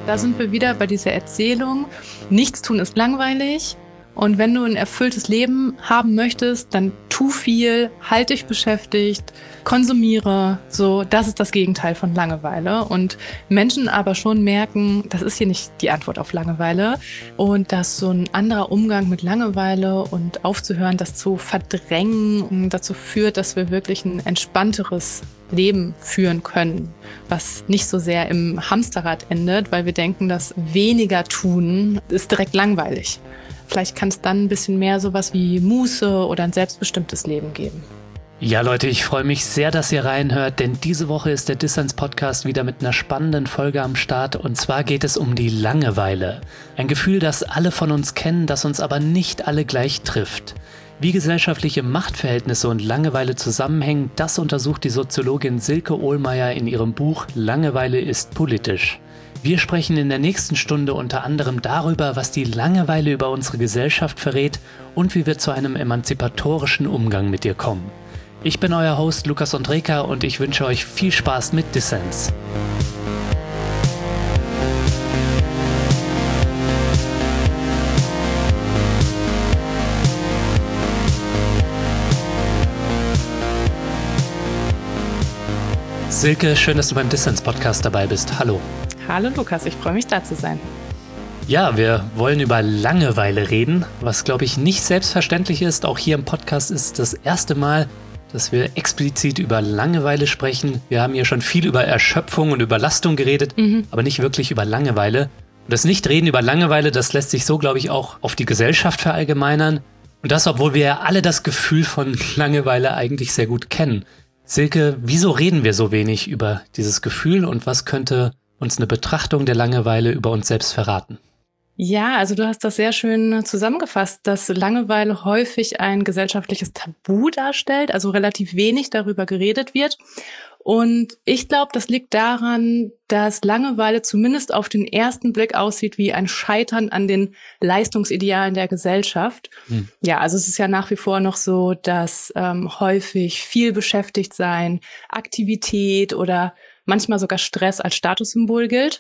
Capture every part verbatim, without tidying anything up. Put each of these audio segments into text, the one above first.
Da sind wir wieder bei dieser Erzählung, nichts tun ist langweilig. Und wenn du ein erfülltes Leben haben möchtest, dann tu viel, halt dich beschäftigt, konsumiere. So, das ist das Gegenteil von Langeweile. Und Menschen aber schon merken, das ist hier nicht die Antwort auf Langeweile. Und dass so ein anderer Umgang mit Langeweile und aufzuhören, das zu verdrängen, dazu führt, dass wir wirklich ein entspannteres Leben führen können, was nicht so sehr im Hamsterrad endet, weil wir denken, dass weniger tun ist direkt langweilig. Vielleicht kann es dann ein bisschen mehr sowas wie Muße oder ein selbstbestimmtes Leben geben. Ja, Leute, ich freue mich sehr, dass ihr reinhört, denn diese Woche ist der Dissens-Podcast wieder mit einer spannenden Folge am Start. Und zwar geht es um die Langeweile. Ein Gefühl, das alle von uns kennen, das uns aber nicht alle gleich trifft. Wie gesellschaftliche Machtverhältnisse und Langeweile zusammenhängen, das untersucht die Soziologin Silke Ohlmeyer in ihrem Buch Langeweile ist politisch. Wir sprechen in der nächsten Stunde unter anderem darüber, was die Langeweile über unsere Gesellschaft verrät und wie wir zu einem emanzipatorischen Umgang mit ihr kommen. Ich bin euer Host Lukas Ondrejka und ich wünsche euch viel Spaß mit Dissens. Silke, schön, dass du beim Dissens-Podcast dabei bist. Hallo. Hallo Lukas, ich freue mich da zu sein. Ja, wir wollen über Langeweile reden, was glaube ich nicht selbstverständlich ist. Auch hier im Podcast ist das erste Mal, dass wir explizit über Langeweile sprechen. Wir haben hier schon viel über Erschöpfung und Überlastung geredet, mhm. aber nicht wirklich über Langeweile. Und das Nichtreden über Langeweile, das lässt sich so, glaube ich, auch auf die Gesellschaft verallgemeinern. Und das, obwohl wir ja alle das Gefühl von Langeweile eigentlich sehr gut kennen. Silke, wieso reden wir so wenig über dieses Gefühl und was könnte uns eine Betrachtung der Langeweile über uns selbst verraten? Ja, also du hast das sehr schön zusammengefasst, dass Langeweile häufig ein gesellschaftliches Tabu darstellt, also relativ wenig darüber geredet wird. Und ich glaube, das liegt daran, dass Langeweile zumindest auf den ersten Blick aussieht wie ein Scheitern an den Leistungsidealen der Gesellschaft. Hm. Ja, also es ist ja nach wie vor noch so, dass ähm, häufig viel beschäftigt sein, Aktivität oder manchmal sogar Stress als Statussymbol gilt.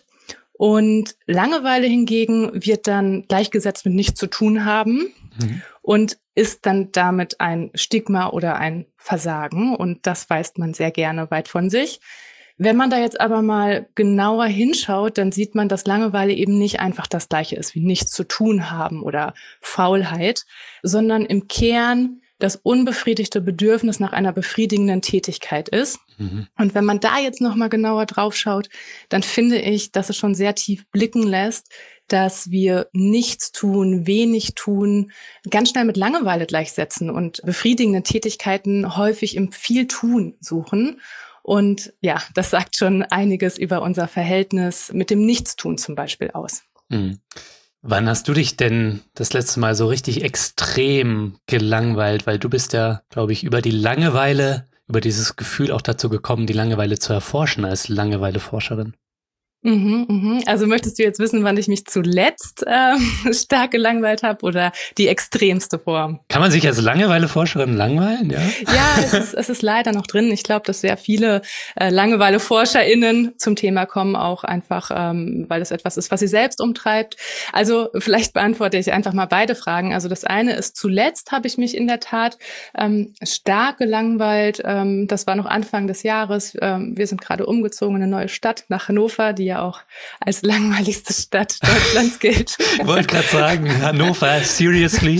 Und Langeweile hingegen wird dann gleichgesetzt mit nichts zu tun haben mhm. und ist dann damit ein Stigma oder ein Versagen. Und das weist man sehr gerne weit von sich. Wenn man da jetzt aber mal genauer hinschaut, dann sieht man, dass Langeweile eben nicht einfach das Gleiche ist wie nichts zu tun haben oder Faulheit, sondern im Kern das unbefriedigte Bedürfnis nach einer befriedigenden Tätigkeit ist. Mhm. Und wenn man da jetzt noch mal genauer drauf schaut, dann finde ich, dass es schon sehr tief blicken lässt, dass wir nichts tun, wenig tun, ganz schnell mit Langeweile gleichsetzen und befriedigende Tätigkeiten häufig im Viel-Tun suchen. Und ja, das sagt schon einiges über unser Verhältnis mit dem Nichtstun zum Beispiel aus. Mhm. Wann hast du dich denn das letzte Mal so richtig extrem gelangweilt? Weil du bist ja, glaube ich, über die Langeweile, über dieses Gefühl auch dazu gekommen, die Langeweile zu erforschen als Langeweileforscherin. Mhm, mhm. Also möchtest du jetzt wissen, wann ich mich zuletzt äh, stark gelangweilt habe oder die extremste Form? Kann man sich als Langeweileforscherin langweilen? Ja, ja es, ist, es ist leider noch drin. Ich glaube, dass sehr viele äh, LangeweileforscherInnen zum Thema kommen, auch einfach, ähm, weil es etwas ist, was sie selbst umtreibt. Also vielleicht beantworte ich einfach mal beide Fragen. Also das eine ist, zuletzt habe ich mich in der Tat ähm, stark gelangweilt. Ähm, das war noch Anfang des Jahres. Ähm, wir sind gerade umgezogen in eine neue Stadt nach Hannover, die ja auch als langweiligste Stadt Deutschlands gilt. Ich wollte gerade sagen, Hannover, seriously?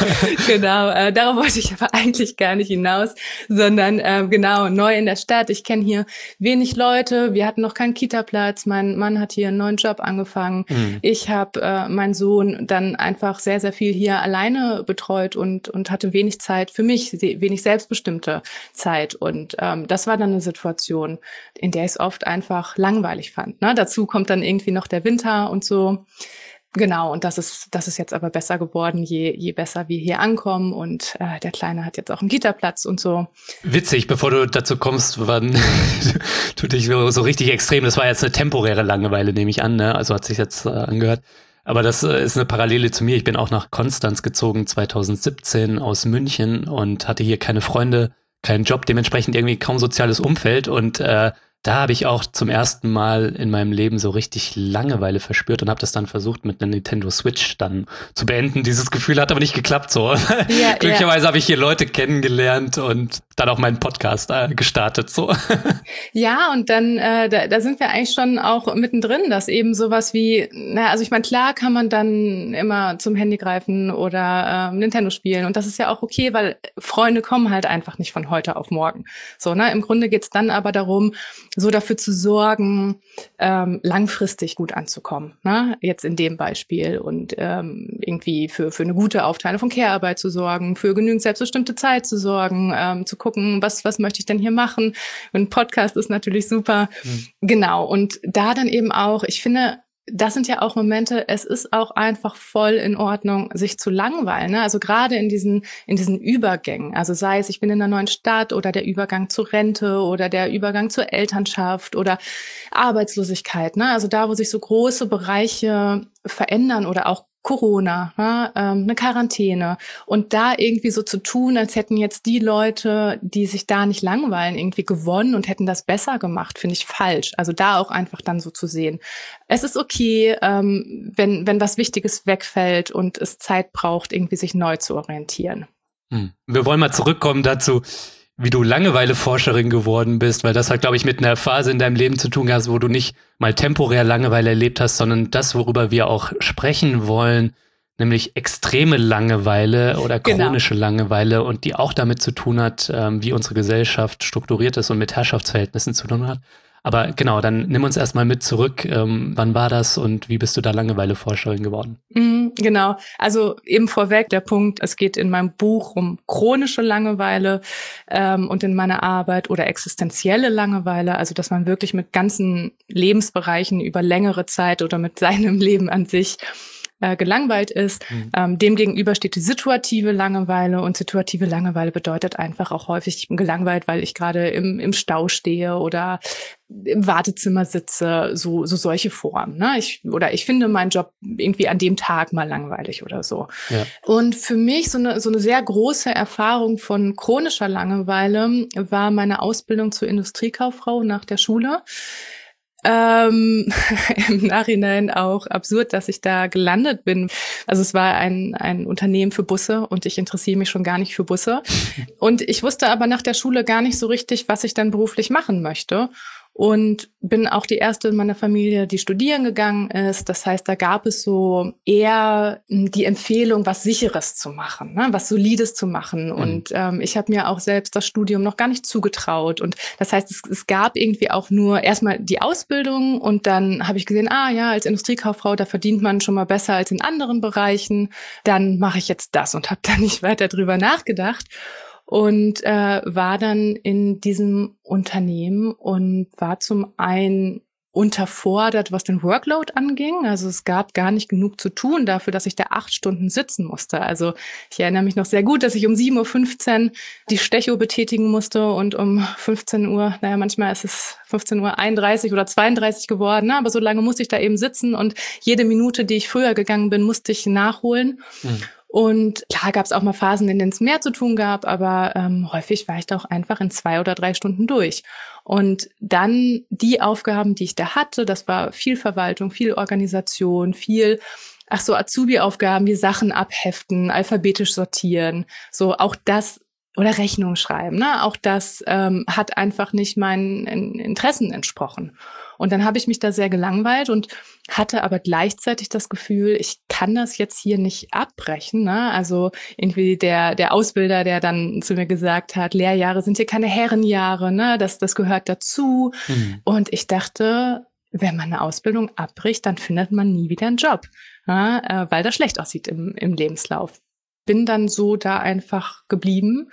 Genau, äh, darauf wollte ich aber eigentlich gar nicht hinaus, sondern äh, genau, neu in der Stadt. Ich kenne hier wenig Leute, wir hatten noch keinen Kita-Platz, mein Mann hat hier einen neuen Job angefangen. Mhm. Ich habe äh, meinen Sohn dann einfach sehr, sehr viel hier alleine betreut und und hatte wenig Zeit für mich, wenig selbstbestimmte Zeit. Und ähm, das war dann eine Situation, in der ich es oft einfach langweilig fand. Ne? Dazu kommt dann irgendwie noch der Winter und so. Genau, und das ist das ist jetzt aber besser geworden, je je besser wir hier ankommen. Und äh, der Kleine hat jetzt auch einen Kita-Platz und so. Witzig, bevor du dazu kommst, wann tut dich so, so richtig extrem. Das war jetzt eine temporäre Langeweile, nehme ich an, ne? Also hat sich jetzt äh, angehört. Aber das äh, ist eine Parallele zu mir. Ich bin auch nach Konstanz gezogen, zwanzig siebzehn aus München und hatte hier keine Freunde, keinen Job, dementsprechend irgendwie kaum soziales Umfeld und äh, Da habe ich auch zum ersten Mal in meinem Leben so richtig Langeweile verspürt und habe das dann versucht mit einer Nintendo Switch dann zu beenden. Dieses Gefühl hat aber nicht geklappt so. Ja, Glücklicherweise ja. habe ich hier Leute kennengelernt und dann auch meinen Podcast äh, gestartet so. Ja, und dann äh, da, da sind wir eigentlich schon auch mittendrin, dass eben sowas wie, na, also ich meine, klar kann man dann immer zum Handy greifen oder ähm, Nintendo spielen und das ist ja auch okay, weil Freunde kommen halt einfach nicht von heute auf morgen. So, ne? Im Grunde geht's dann aber darum, so dafür zu sorgen, ähm, langfristig gut anzukommen, ne? Jetzt in dem Beispiel und ähm, irgendwie für für eine gute Aufteilung von Care-Arbeit zu sorgen, für genügend selbstbestimmte Zeit zu sorgen, ähm, zu gucken, was was möchte ich denn hier machen. Und ein Podcast ist natürlich super, mhm. Genau. Und da dann eben auch, ich finde, das sind ja auch Momente, es ist auch einfach voll in Ordnung, sich zu langweilen, ne? Also gerade in diesen, in diesen Übergängen. Also sei es, ich bin in einer neuen Stadt oder der Übergang zur Rente oder der Übergang zur Elternschaft oder Arbeitslosigkeit, ne? Also da, wo sich so große Bereiche verändern oder auch Corona, ne, ähm, eine Quarantäne und da irgendwie so zu tun, als hätten jetzt die Leute, die sich da nicht langweilen, irgendwie gewonnen und hätten das besser gemacht, finde ich falsch. Also da auch einfach dann so zu sehen. Es ist okay, ähm, wenn wenn was Wichtiges wegfällt und es Zeit braucht, irgendwie sich neu zu orientieren. Hm. Wir wollen mal zurückkommen dazu, wie du Langeweileforscherin geworden bist, weil das hat, glaube ich, mit einer Phase in deinem Leben zu tun hast, wo du nicht mal temporär Langeweile erlebt hast, sondern das, worüber wir auch sprechen wollen, nämlich extreme Langeweile oder chronische genau. Langeweile und die auch damit zu tun hat, ähm, wie unsere Gesellschaft strukturiert ist und mit Herrschaftsverhältnissen zu tun hat. Aber genau, dann nimm uns erstmal mit zurück. Ähm, wann war das und wie bist du da Langeweileforscherin geworden? Mhm, genau, also eben vorweg der Punkt, es geht in meinem Buch um chronische Langeweile ähm, und in meiner Arbeit oder existenzielle Langeweile, also dass man wirklich mit ganzen Lebensbereichen über längere Zeit oder mit seinem Leben an sich äh, gelangweilt ist. Mhm. Ähm, demgegenüber steht die situative Langeweile und situative Langeweile bedeutet einfach auch häufig, ich bin gelangweilt, weil ich gerade im, im Stau stehe oder im Wartezimmer sitze, so so solche Formen, ne? Ich oder ich finde meinen Job irgendwie an dem Tag mal langweilig oder so. Ja. Und für mich so eine so eine sehr große Erfahrung von chronischer Langeweile war meine Ausbildung zur Industriekauffrau nach der Schule. Ähm, im Nachhinein auch absurd, dass ich da gelandet bin. Also es war ein ein Unternehmen für Busse und ich interessiere mich schon gar nicht für Busse. Und ich wusste aber nach der Schule gar nicht so richtig, was ich dann beruflich machen möchte. Und bin auch die erste in meiner Familie, die studieren gegangen ist. Das heißt, da gab es so eher die Empfehlung, was Sicheres zu machen, ne? Was Solides zu machen. Mhm. Und ähm, ich habe mir auch selbst das Studium noch gar nicht zugetraut. Und das heißt, es, es gab irgendwie auch nur erstmal die Ausbildung und dann habe ich gesehen, ah ja, als Industriekauffrau, da verdient man schon mal besser als in anderen Bereichen. Dann mache ich jetzt das und habe da nicht weiter drüber nachgedacht. Und äh, war dann in diesem Unternehmen und war zum einen unterfordert, was den Workload anging. Also es gab gar nicht genug zu tun dafür, dass ich da acht Stunden sitzen musste. Also ich erinnere mich noch sehr gut, dass ich um sieben Uhr fünfzehn die Stecho betätigen musste und um fünfzehn Uhr, naja, manchmal ist es fünfzehn Uhr einunddreißig oder zweiunddreißig geworden, ne? Aber so lange musste ich da eben sitzen und jede Minute, die ich früher gegangen bin, musste ich nachholen. Mhm. Und klar gab es auch mal Phasen, in denen es mehr zu tun gab, aber ähm, häufig war ich da auch einfach in zwei oder drei Stunden durch. Und dann die Aufgaben, die ich da hatte, das war viel Verwaltung, viel Organisation, viel, ach so, Azubi-Aufgaben wie Sachen abheften, alphabetisch sortieren, so auch das oder Rechnung schreiben, ne? Auch das ähm, hat einfach nicht meinen Interessen entsprochen. Und dann habe ich mich da sehr gelangweilt und hatte aber gleichzeitig das Gefühl, ich kann das jetzt hier nicht abbrechen, ne? Also irgendwie der der Ausbilder, der dann zu mir gesagt hat, Lehrjahre sind hier keine Herrenjahre, ne? Das das gehört dazu. Mhm. Und ich dachte, wenn man eine Ausbildung abbricht, dann findet man nie wieder einen Job, ne? Weil das schlecht aussieht im im Lebenslauf. Bin dann so da einfach geblieben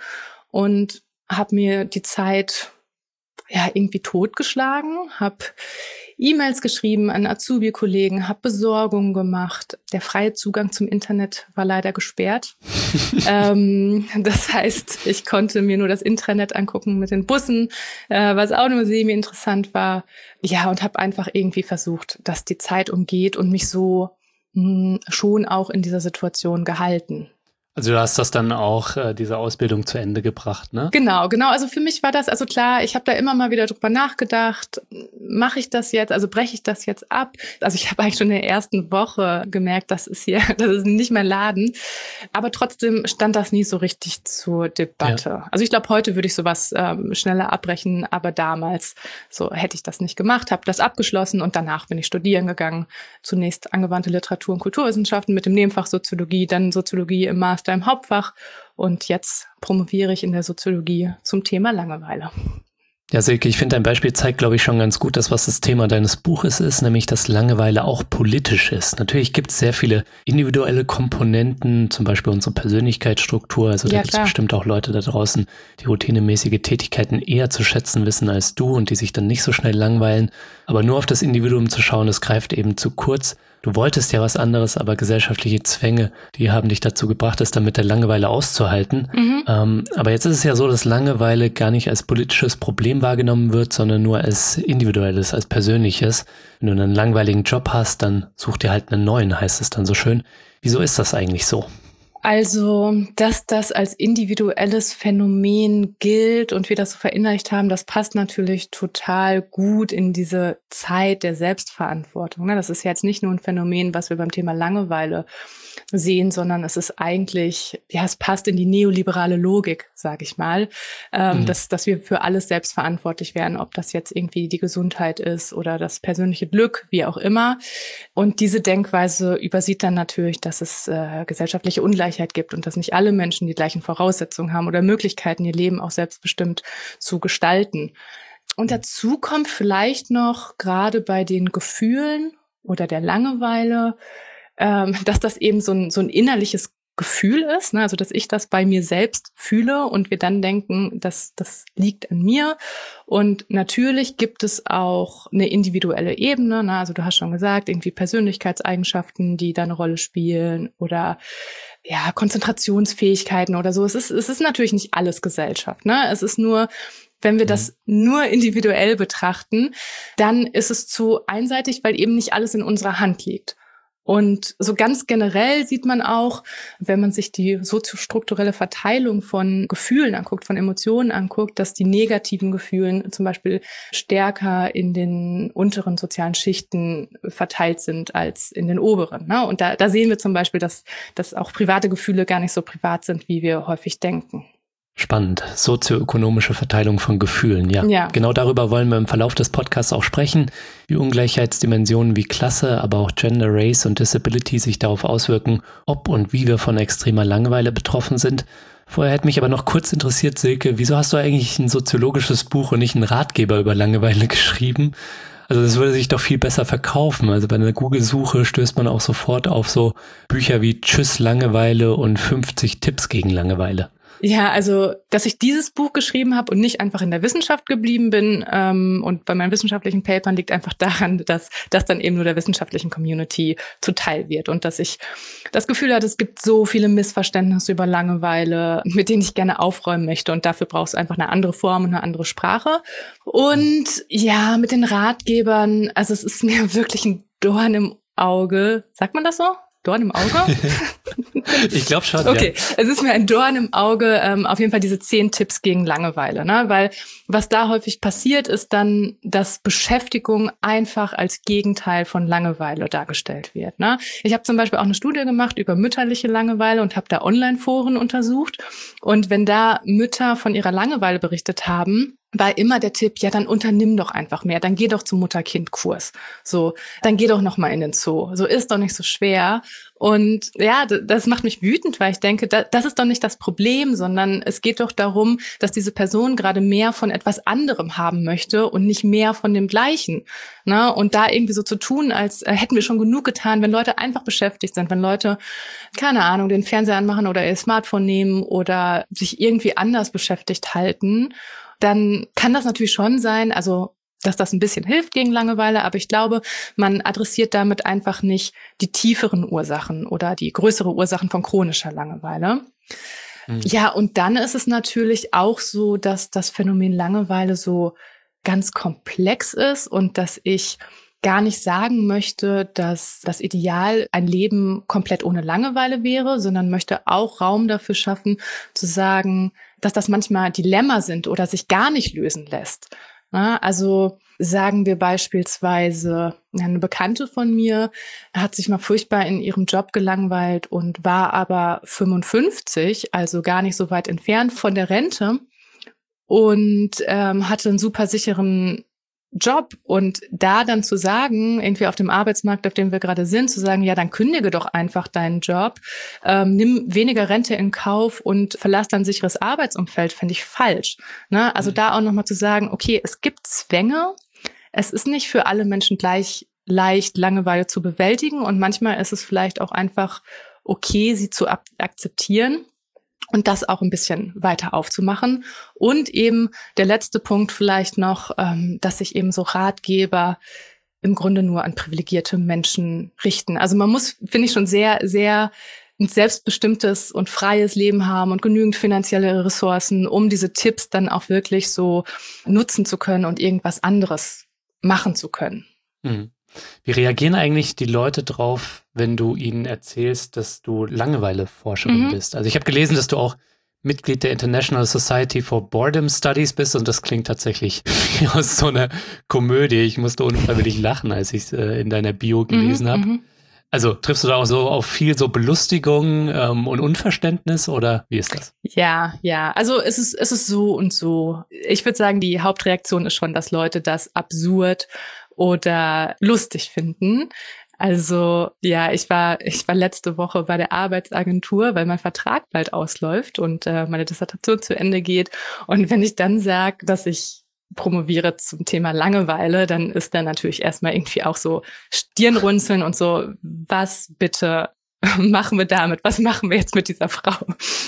und habe mir die Zeit ja irgendwie totgeschlagen, habe E-Mails geschrieben an Azubi-Kollegen, habe Besorgungen gemacht. Der freie Zugang zum Internet war leider gesperrt. ähm, das heißt, ich konnte mir nur das Intranet angucken mit den Bussen, äh, was auch nur semi-interessant war. Ja, und habe einfach irgendwie versucht, dass die Zeit umgeht und mich so mh, schon auch in dieser Situation gehalten. Also du hast das dann auch, äh, diese Ausbildung zu Ende gebracht, ne? Genau, genau. Also für mich war das, also klar, ich habe da immer mal wieder drüber nachgedacht, mache ich das jetzt, also breche ich das jetzt ab? Also ich habe eigentlich schon in der ersten Woche gemerkt, das ist hier, das ist nicht mein Laden. Aber trotzdem stand das nie so richtig zur Debatte. Ja. Also ich glaube, heute würde ich sowas ähm, schneller abbrechen, aber damals so hätte ich das nicht gemacht, habe das abgeschlossen und danach bin ich studieren gegangen. Zunächst angewandte Literatur- und Kulturwissenschaften mit dem Nebenfach Soziologie, dann Soziologie im Master im Hauptfach und jetzt promoviere ich in der Soziologie zum Thema Langeweile. Ja, Silke, ich finde, dein Beispiel zeigt, glaube ich, schon ganz gut, dass was das Thema deines Buches ist, nämlich dass Langeweile auch politisch ist. Natürlich gibt es sehr viele individuelle Komponenten, zum Beispiel unsere Persönlichkeitsstruktur. Also da ja, gibt es bestimmt auch Leute da draußen, die routinemäßige Tätigkeiten eher zu schätzen wissen als du und die sich dann nicht so schnell langweilen. Aber nur auf das Individuum zu schauen, das greift eben zu kurz. Du wolltest ja was anderes, aber gesellschaftliche Zwänge, die haben dich dazu gebracht, es dann mit der Langeweile auszuhalten. Mhm. Ähm, aber jetzt ist es ja so, dass Langeweile gar nicht als politisches Problem wahrgenommen wird, sondern nur als individuelles, als persönliches. Wenn du einen langweiligen Job hast, dann such dir halt einen neuen, heißt es dann so schön. Wieso ist das eigentlich so? Also, dass das als individuelles Phänomen gilt und wir das so verinnerlicht haben, das passt natürlich total gut in diese Zeit der Selbstverantwortung. Das ist jetzt nicht nur ein Phänomen, was wir beim Thema Langeweile sehen, sondern es ist eigentlich, ja, es passt in die neoliberale Logik, sage ich mal, ähm, mhm. dass, dass wir für alles selbst verantwortlich werden, ob das jetzt irgendwie die Gesundheit ist oder das persönliche Glück, wie auch immer. Und diese Denkweise übersieht dann natürlich, dass es äh, gesellschaftliche Ungleichheit gibt und dass nicht alle Menschen die gleichen Voraussetzungen haben oder Möglichkeiten, ihr Leben auch selbstbestimmt zu gestalten. Und dazu kommt vielleicht noch gerade bei den Gefühlen oder der Langeweile, ähm, dass das eben so ein, so ein innerliches Gefühl ist, ne? Also dass ich das bei mir selbst fühle und wir dann denken, dass das liegt an mir. Und natürlich gibt es auch eine individuelle Ebene, ne? Also du hast schon gesagt, irgendwie Persönlichkeitseigenschaften, die da eine Rolle spielen oder ja Konzentrationsfähigkeiten oder so. Es ist, es ist natürlich nicht alles Gesellschaft, ne? Es ist nur, wenn wir das nur individuell betrachten, dann ist es zu einseitig, weil eben nicht alles in unserer Hand liegt. Und so ganz generell sieht man auch, wenn man sich die soziostrukturelle Verteilung von Gefühlen anguckt, von Emotionen anguckt, dass die negativen Gefühle zum Beispiel stärker in den unteren sozialen Schichten verteilt sind als in den oberen. Ne? Und da, da sehen wir zum Beispiel, dass, dass auch private Gefühle gar nicht so privat sind, wie wir häufig denken. Spannend. Sozioökonomische Verteilung von Gefühlen, ja. ja. Genau darüber wollen wir im Verlauf des Podcasts auch sprechen, wie Ungleichheitsdimensionen wie Klasse, aber auch Gender, Race und Disability sich darauf auswirken, ob und wie wir von extremer Langeweile betroffen sind. Vorher hätte mich aber noch kurz interessiert, Silke, wieso hast du eigentlich ein soziologisches Buch und nicht einen Ratgeber über Langeweile geschrieben? Also das würde sich doch viel besser verkaufen. Also bei einer Google-Suche stößt man auch sofort auf so Bücher wie Tschüss Langeweile und fünfzig Tipps gegen Langeweile. Ja, also, dass ich dieses Buch geschrieben habe und nicht einfach in der Wissenschaft geblieben bin ähm, und bei meinen wissenschaftlichen Papern liegt einfach daran, dass das dann eben nur der wissenschaftlichen Community zuteil wird und dass ich das Gefühl hatte, es gibt so viele Missverständnisse über Langeweile, mit denen ich gerne aufräumen möchte und dafür brauchst du einfach eine andere Form und eine andere Sprache. Und ja, mit den Ratgebern, also es ist mir wirklich ein Dorn im Auge. Sagt man das so? Dorn im Auge? Ich glaube schon, okay. Ja. Es ist mir ein Dorn im Auge, ähm, auf jeden Fall diese zehn Tipps gegen Langeweile, ne? Weil was da häufig passiert, ist dann, dass Beschäftigung einfach als Gegenteil von Langeweile dargestellt wird, ne? Ich habe zum Beispiel auch eine Studie gemacht über mütterliche Langeweile und habe da Online-Foren untersucht. Und wenn da Mütter von ihrer Langeweile berichtet haben, war immer der Tipp, ja, dann unternimm doch einfach mehr, dann geh doch zum Mutter-Kind-Kurs, so, dann geh doch noch mal in den Zoo, so ist doch nicht so schwer. Und ja, das macht mich wütend, weil ich denke, das ist doch nicht das Problem, sondern es geht doch darum, dass diese Person gerade mehr von etwas anderem haben möchte und nicht mehr von dem Gleichen. Ne? Und da irgendwie so zu tun, als hätten wir schon genug getan, wenn Leute einfach beschäftigt sind, wenn Leute, keine Ahnung, den Fernseher anmachen oder ihr Smartphone nehmen oder sich irgendwie anders beschäftigt halten, dann kann das natürlich schon sein, also dass das ein bisschen hilft gegen Langeweile, aber ich glaube, man adressiert damit einfach nicht die tieferen Ursachen oder die größere Ursachen von chronischer Langeweile. Mhm. Ja, und dann ist es natürlich auch so, dass das Phänomen Langeweile so ganz komplex ist und dass ich gar nicht sagen möchte, dass das Ideal ein Leben komplett ohne Langeweile wäre, sondern möchte auch Raum dafür schaffen, zu sagen, dass das manchmal Dilemma sind oder sich gar nicht lösen lässt. Ja, also sagen wir beispielsweise, eine Bekannte von mir hat sich mal furchtbar in ihrem Job gelangweilt und war aber fünfundfünfzig, also gar nicht so weit entfernt von der Rente und ähm, hatte einen super sicheren Job. Und da dann zu sagen, irgendwie auf dem Arbeitsmarkt, auf dem wir gerade sind, zu sagen, ja, dann kündige doch einfach deinen Job, ähm, nimm weniger Rente in Kauf und verlass dein sicheres Arbeitsumfeld, finde ich falsch. Ne? Also mhm. da auch nochmal zu sagen, okay, es gibt Zwänge, es ist nicht für alle Menschen gleich leicht, Langeweile zu bewältigen und manchmal ist es vielleicht auch einfach okay, sie zu ab- akzeptieren. Und das auch ein bisschen weiter aufzumachen. Und eben der letzte Punkt vielleicht noch, ähm, dass sich eben so Ratgeber im Grunde nur an privilegierte Menschen richten. Also man muss, finde ich, schon sehr, sehr ein selbstbestimmtes und freies Leben haben und genügend finanzielle Ressourcen, um diese Tipps dann auch wirklich so nutzen zu können und irgendwas anderes machen zu können. Mhm. Wie reagieren eigentlich die Leute drauf, wenn du ihnen erzählst, dass du Langeweileforscherin mhm. bist? Also ich habe gelesen, dass du auch Mitglied der International Society for Boredom Studies bist und das klingt tatsächlich wie aus so einer Komödie. Ich musste unfreiwillig lachen, als ich es äh, in deiner Bio gelesen mhm, habe. Mhm. Also triffst du da auch so auf viel so Belustigung ähm, und Unverständnis oder wie ist das? Ja, ja. Also es ist, es ist so und so. Ich würde sagen, die Hauptreaktion ist schon, dass Leute das absurd oder lustig finden. Also ja, ich war ich war letzte Woche bei der Arbeitsagentur, weil mein Vertrag bald ausläuft und äh, meine Dissertation zu Ende geht. Und wenn ich dann sage, dass ich promoviere zum Thema Langeweile, dann ist da natürlich erstmal irgendwie auch so Stirnrunzeln und so, was bitte machen wir damit? Was machen wir jetzt mit dieser Frau?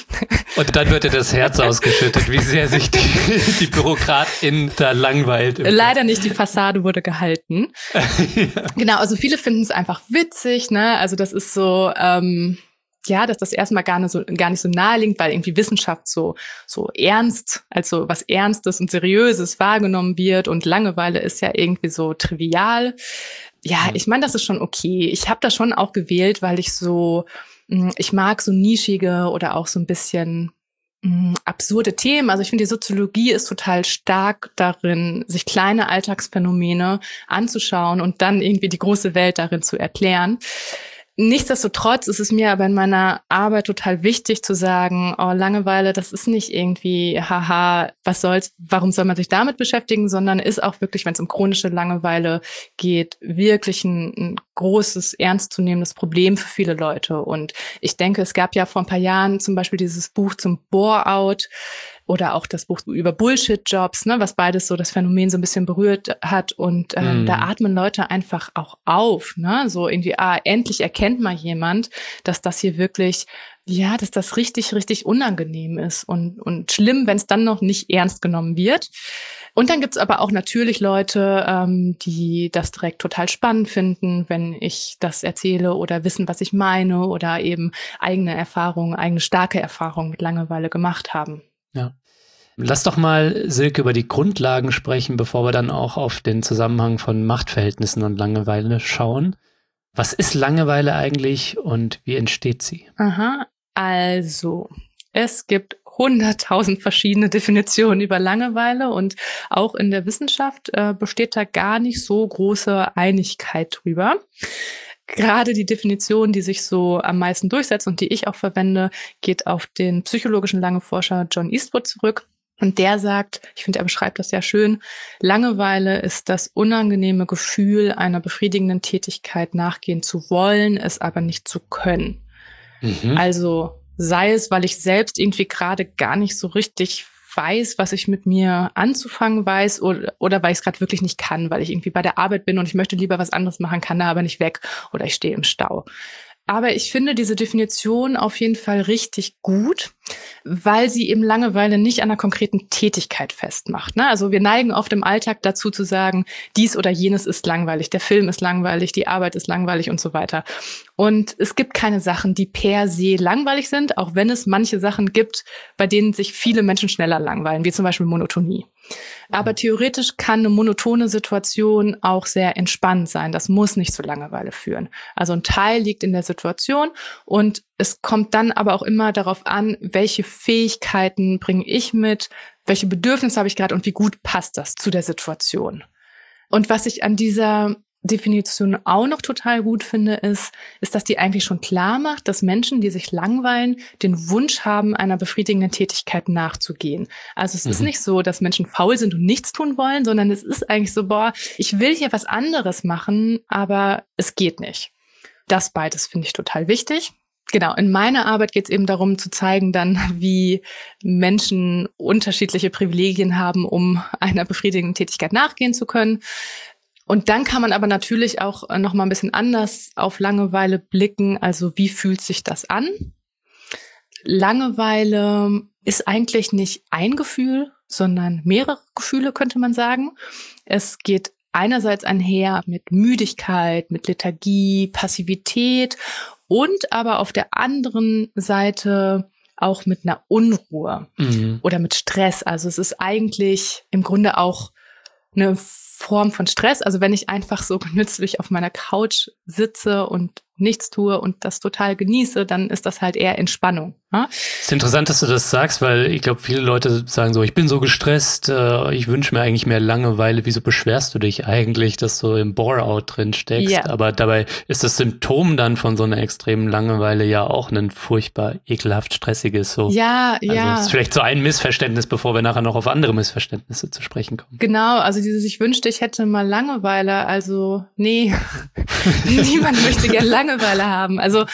Und dann wird dir das Herz ausgeschüttet, wie sehr sich die, die Bürokratin da langweilt. Leider nicht, die Fassade wurde gehalten. Ja. Genau, also viele finden es einfach witzig, ne? Also das ist so, ähm, ja, dass das erstmal gar nicht so, gar nicht so naheliegt, weil irgendwie Wissenschaft so, so ernst, also was Ernstes und Seriöses wahrgenommen wird und Langeweile ist ja irgendwie so trivial. Ja, ich meine, das ist schon okay. Ich habe das schon auch gewählt, weil ich so, ich mag so nischige oder auch so ein bisschen mh, absurde Themen. Also ich finde, die Soziologie ist total stark darin, sich kleine Alltagsphänomene anzuschauen und dann irgendwie die große Welt darin zu erklären. Nichtsdestotrotz ist es mir aber in meiner Arbeit total wichtig zu sagen, oh, Langeweile, das ist nicht irgendwie, haha, was soll's, warum soll man sich damit beschäftigen, sondern ist auch wirklich, wenn es um chronische Langeweile geht, wirklich ein, ein großes, ernstzunehmendes Problem für viele Leute. Und ich denke, es gab ja vor ein paar Jahren zum Beispiel dieses Buch zum Bore-out, oder auch das Buch über Bullshit-Jobs, ne, was beides so das Phänomen so ein bisschen berührt hat. Und ähm, mm. da atmen Leute einfach auch auf, ne, so irgendwie, ah, endlich erkennt mal jemand, dass das hier wirklich, ja, dass das richtig, richtig unangenehm ist und und schlimm, wenn es dann noch nicht ernst genommen wird. Und dann gibt's aber auch natürlich Leute, ähm, die das direkt total spannend finden, wenn ich das erzähle oder wissen, was ich meine oder eben eigene Erfahrungen, eigene starke Erfahrungen mit Langeweile gemacht haben. Ja. Lass doch mal, Silke, über die Grundlagen sprechen, bevor wir dann auch auf den Zusammenhang von Machtverhältnissen und Langeweile schauen. Was ist Langeweile eigentlich und wie entsteht sie? Aha, also es gibt hunderttausend verschiedene Definitionen über Langeweile und auch in der Wissenschaft äh, besteht da gar nicht so große Einigkeit drüber. Gerade die Definition, die sich so am meisten durchsetzt und die ich auch verwende, geht auf den psychologischen Langeforscher John Eastwood zurück. Und der sagt, ich finde, er beschreibt das sehr schön, Langeweile ist das unangenehme Gefühl, einer befriedigenden Tätigkeit nachgehen zu wollen, es aber nicht zu können. Mhm. Also sei es, weil ich selbst irgendwie gerade gar nicht so richtig weiß, was ich mit mir anzufangen weiß oder, oder weil ich es gerade wirklich nicht kann, weil ich irgendwie bei der Arbeit bin und ich möchte lieber was anderes machen, kann da aber nicht weg oder ich stehe im Stau. Aber ich finde diese Definition auf jeden Fall richtig gut, weil sie eben Langeweile nicht an einer konkreten Tätigkeit festmacht. Ne? Also wir neigen oft im Alltag dazu zu sagen, dies oder jenes ist langweilig, der Film ist langweilig, die Arbeit ist langweilig und so weiter. Und es gibt keine Sachen, die per se langweilig sind, auch wenn es manche Sachen gibt, bei denen sich viele Menschen schneller langweilen, wie zum Beispiel Monotonie. Aber theoretisch kann eine monotone Situation auch sehr entspannt sein. Das muss nicht zur Langeweile führen. Also ein Teil liegt in der Situation und es kommt dann aber auch immer darauf an, welche Fähigkeiten bringe ich mit, welche Bedürfnisse habe ich gerade und wie gut passt das zu der Situation. Und was ich an dieser Definition auch noch total gut finde, ist, ist, dass die eigentlich schon klar macht, dass Menschen, die sich langweilen, den Wunsch haben, einer befriedigenden Tätigkeit nachzugehen. Also es mhm. ist nicht so, dass Menschen faul sind und nichts tun wollen, sondern es ist eigentlich so, boah, ich will hier was anderes machen, aber es geht nicht. Das beides finde ich total wichtig. Genau, in meiner Arbeit geht es eben darum zu zeigen dann, wie Menschen unterschiedliche Privilegien haben, um einer befriedigenden Tätigkeit nachgehen zu können. Und dann kann man aber natürlich auch noch mal ein bisschen anders auf Langeweile blicken. Also wie fühlt sich das an? Langeweile ist eigentlich nicht ein Gefühl, sondern mehrere Gefühle, könnte man sagen. Es geht einerseits einher mit Müdigkeit, mit Lethargie, Passivität und aber auf der anderen Seite auch mit einer Unruhe mhm. oder mit Stress. Also es ist eigentlich im Grunde auch eine Form von Stress. Also wenn ich einfach so genüsslich auf meiner Couch sitze und nichts tue und das total genieße, dann ist das halt eher Entspannung. Ja? Es ist interessant, dass du das sagst, weil ich glaube, viele Leute sagen so, ich bin so gestresst, äh, ich wünsche mir eigentlich mehr Langeweile. Wieso beschwerst du dich eigentlich, dass du im Bore-out drin steckst? Yeah. Aber dabei ist das Symptom dann von so einer extremen Langeweile ja auch ein furchtbar ekelhaft stressiges. So. Ja, also ja. Das ist vielleicht so ein Missverständnis, bevor wir nachher noch auf andere Missverständnisse zu sprechen kommen. Genau, also dieses, ich wünschte, ich hätte mal Langeweile. Also nee, niemand möchte gerne Langeweile haben. Also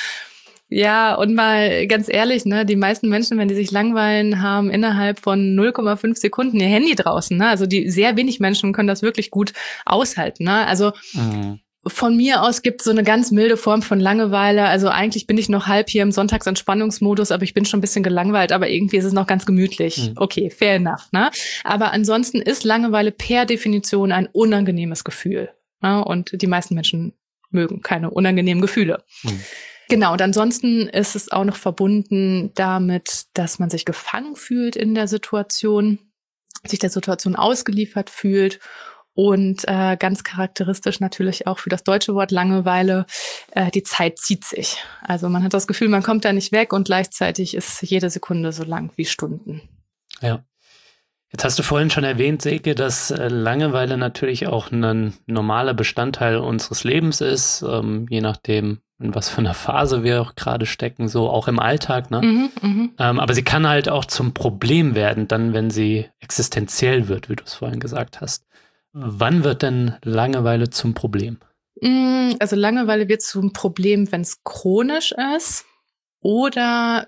ja, und mal ganz ehrlich, ne, die meisten Menschen, wenn die sich langweilen, haben innerhalb von null Komma fünf Sekunden ihr Handy draußen. Ne? Also die sehr wenig Menschen können das wirklich gut aushalten. Ne? Also mhm. von mir aus gibt es so eine ganz milde Form von Langeweile. Also eigentlich bin ich noch halb hier im Sonntagsentspannungsmodus, aber ich bin schon ein bisschen gelangweilt, aber irgendwie ist es noch ganz gemütlich. Mhm. Okay, fair enough. Ne? Aber ansonsten ist Langeweile per Definition ein unangenehmes Gefühl. Ne? Und die meisten Menschen mögen keine unangenehmen Gefühle. Mhm. Genau, und ansonsten ist es auch noch verbunden damit, dass man sich gefangen fühlt in der Situation, sich der Situation ausgeliefert fühlt und äh, ganz charakteristisch natürlich auch für das deutsche Wort Langeweile, äh, die Zeit zieht sich. Also man hat das Gefühl, man kommt da nicht weg und gleichzeitig ist jede Sekunde so lang wie Stunden. Ja. Jetzt hast du vorhin schon erwähnt, Silke, dass Langeweile natürlich auch ein normaler Bestandteil unseres Lebens ist, ähm, je nachdem, in was für einer Phase wir auch gerade stecken, so auch im Alltag. Ne? Mhm, mh. ähm, aber sie kann halt auch zum Problem werden, dann, wenn sie existenziell wird, wie du es vorhin gesagt hast. Wann wird denn Langeweile zum Problem? Also Langeweile wird zum Problem, wenn es chronisch ist oder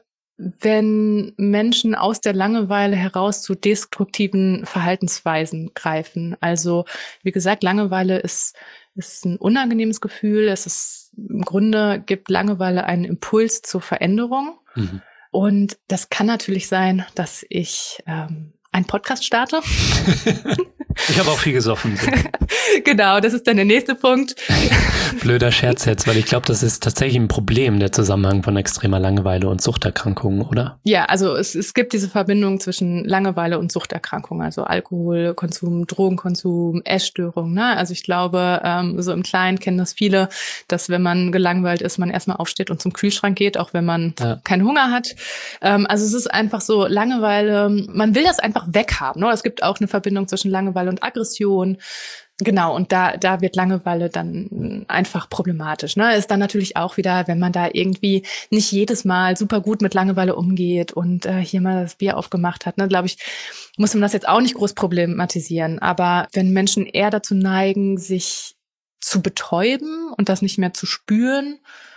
wenn Menschen aus der Langeweile heraus zu destruktiven Verhaltensweisen greifen. Also wie gesagt, Langeweile ist, ist ein unangenehmes Gefühl. Es ist im Grunde gibt Langeweile einen Impuls zur Veränderung. Mhm. Und das kann natürlich sein, dass ich ähm, einen Podcast starte. Ich habe auch viel gesoffen. Genau, das ist dann der nächste Punkt. Blöder Scherz jetzt, weil ich glaube, das ist tatsächlich ein Problem, der Zusammenhang von extremer Langeweile und Suchterkrankungen, oder? Ja, also es, es gibt diese Verbindung zwischen Langeweile und Suchterkrankungen, also Alkoholkonsum, Drogenkonsum, Essstörungen. Ne? Also ich glaube, ähm, so im Kleinen kennen das viele, dass wenn man gelangweilt ist, man erstmal aufsteht und zum Kühlschrank geht, auch wenn man ja. keinen Hunger hat. Ähm, also es ist einfach so, Langeweile, man will das einfach weghaben. Ne? Es gibt auch eine Verbindung zwischen Langeweile und Aggression. Genau, und da da wird Langeweile dann einfach problematisch. Ne? Ist dann natürlich auch wieder, wenn man da irgendwie nicht jedes Mal super gut mit Langeweile umgeht und äh, hier mal das Bier aufgemacht hat, ne, glaube ich, muss man das jetzt auch nicht groß problematisieren. Aber wenn Menschen eher dazu neigen, sich zu betäuben und das nicht mehr zu spüren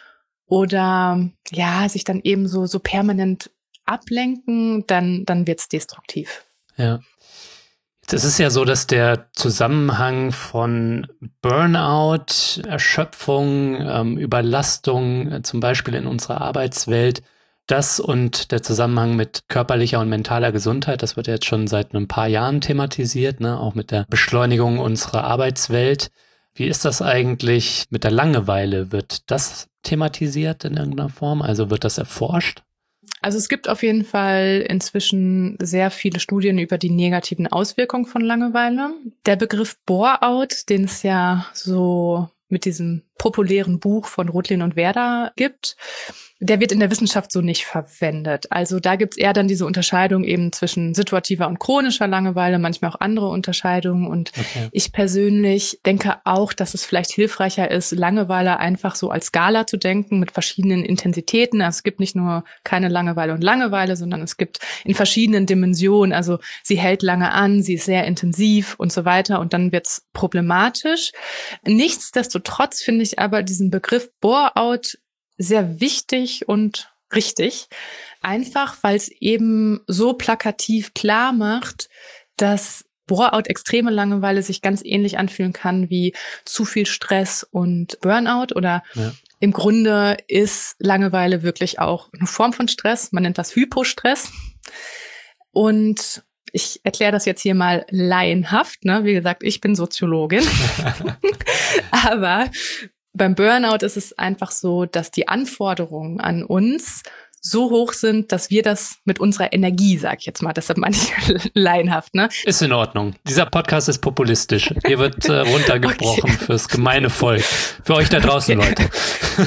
oder ja sich dann eben so so permanent ablenken, dann dann wird's destruktiv. Ja. Es ist ja so, dass der Zusammenhang von Burnout, Erschöpfung, ähm, Überlastung, äh, zum Beispiel in unserer Arbeitswelt, das und der Zusammenhang mit körperlicher und mentaler Gesundheit, das wird jetzt schon seit ein paar Jahren thematisiert, ne, auch mit der Beschleunigung unserer Arbeitswelt. Wie ist das eigentlich mit der Langeweile? Wird das thematisiert in irgendeiner Form? Also wird das erforscht? Also es gibt auf jeden Fall inzwischen sehr viele Studien über die negativen Auswirkungen von Langeweile. Der Begriff Bore-out, den es ja so mit diesem populären Buch von Rothlin und Werder gibt, der wird in der Wissenschaft so nicht verwendet. Also da gibt's eher dann diese Unterscheidung eben zwischen situativer und chronischer Langeweile, manchmal auch andere Unterscheidungen. Und okay. ich persönlich denke auch, dass es vielleicht hilfreicher ist, Langeweile einfach so als Skala zu denken mit verschiedenen Intensitäten. Also es gibt nicht nur keine Langeweile und Langeweile, sondern es gibt in verschiedenen Dimensionen. Also sie hält lange an, sie ist sehr intensiv und so weiter. Und dann wird's problematisch. Nichtsdestotrotz finde ich aber diesen Begriff Bore-out sehr wichtig und richtig. Einfach, weil es eben so plakativ klar macht, dass Bore-out, extreme Langeweile, sich ganz ähnlich anfühlen kann wie zu viel Stress und Burnout. Oder ja. im Grunde ist Langeweile wirklich auch eine Form von Stress. Man nennt das Hypostress. Und ich erkläre das jetzt hier mal laienhaft, ne? Wie gesagt, ich bin Soziologin. Aber beim Burnout ist es einfach so, dass die Anforderungen an uns so hoch sind, dass wir das mit unserer Energie, sag ich jetzt mal, deshalb meine ich laienhaft, ne? Ist in Ordnung. Dieser Podcast ist populistisch. Hier wird äh, runtergebrochen okay. fürs gemeine Volk. Für euch da draußen, okay. Leute.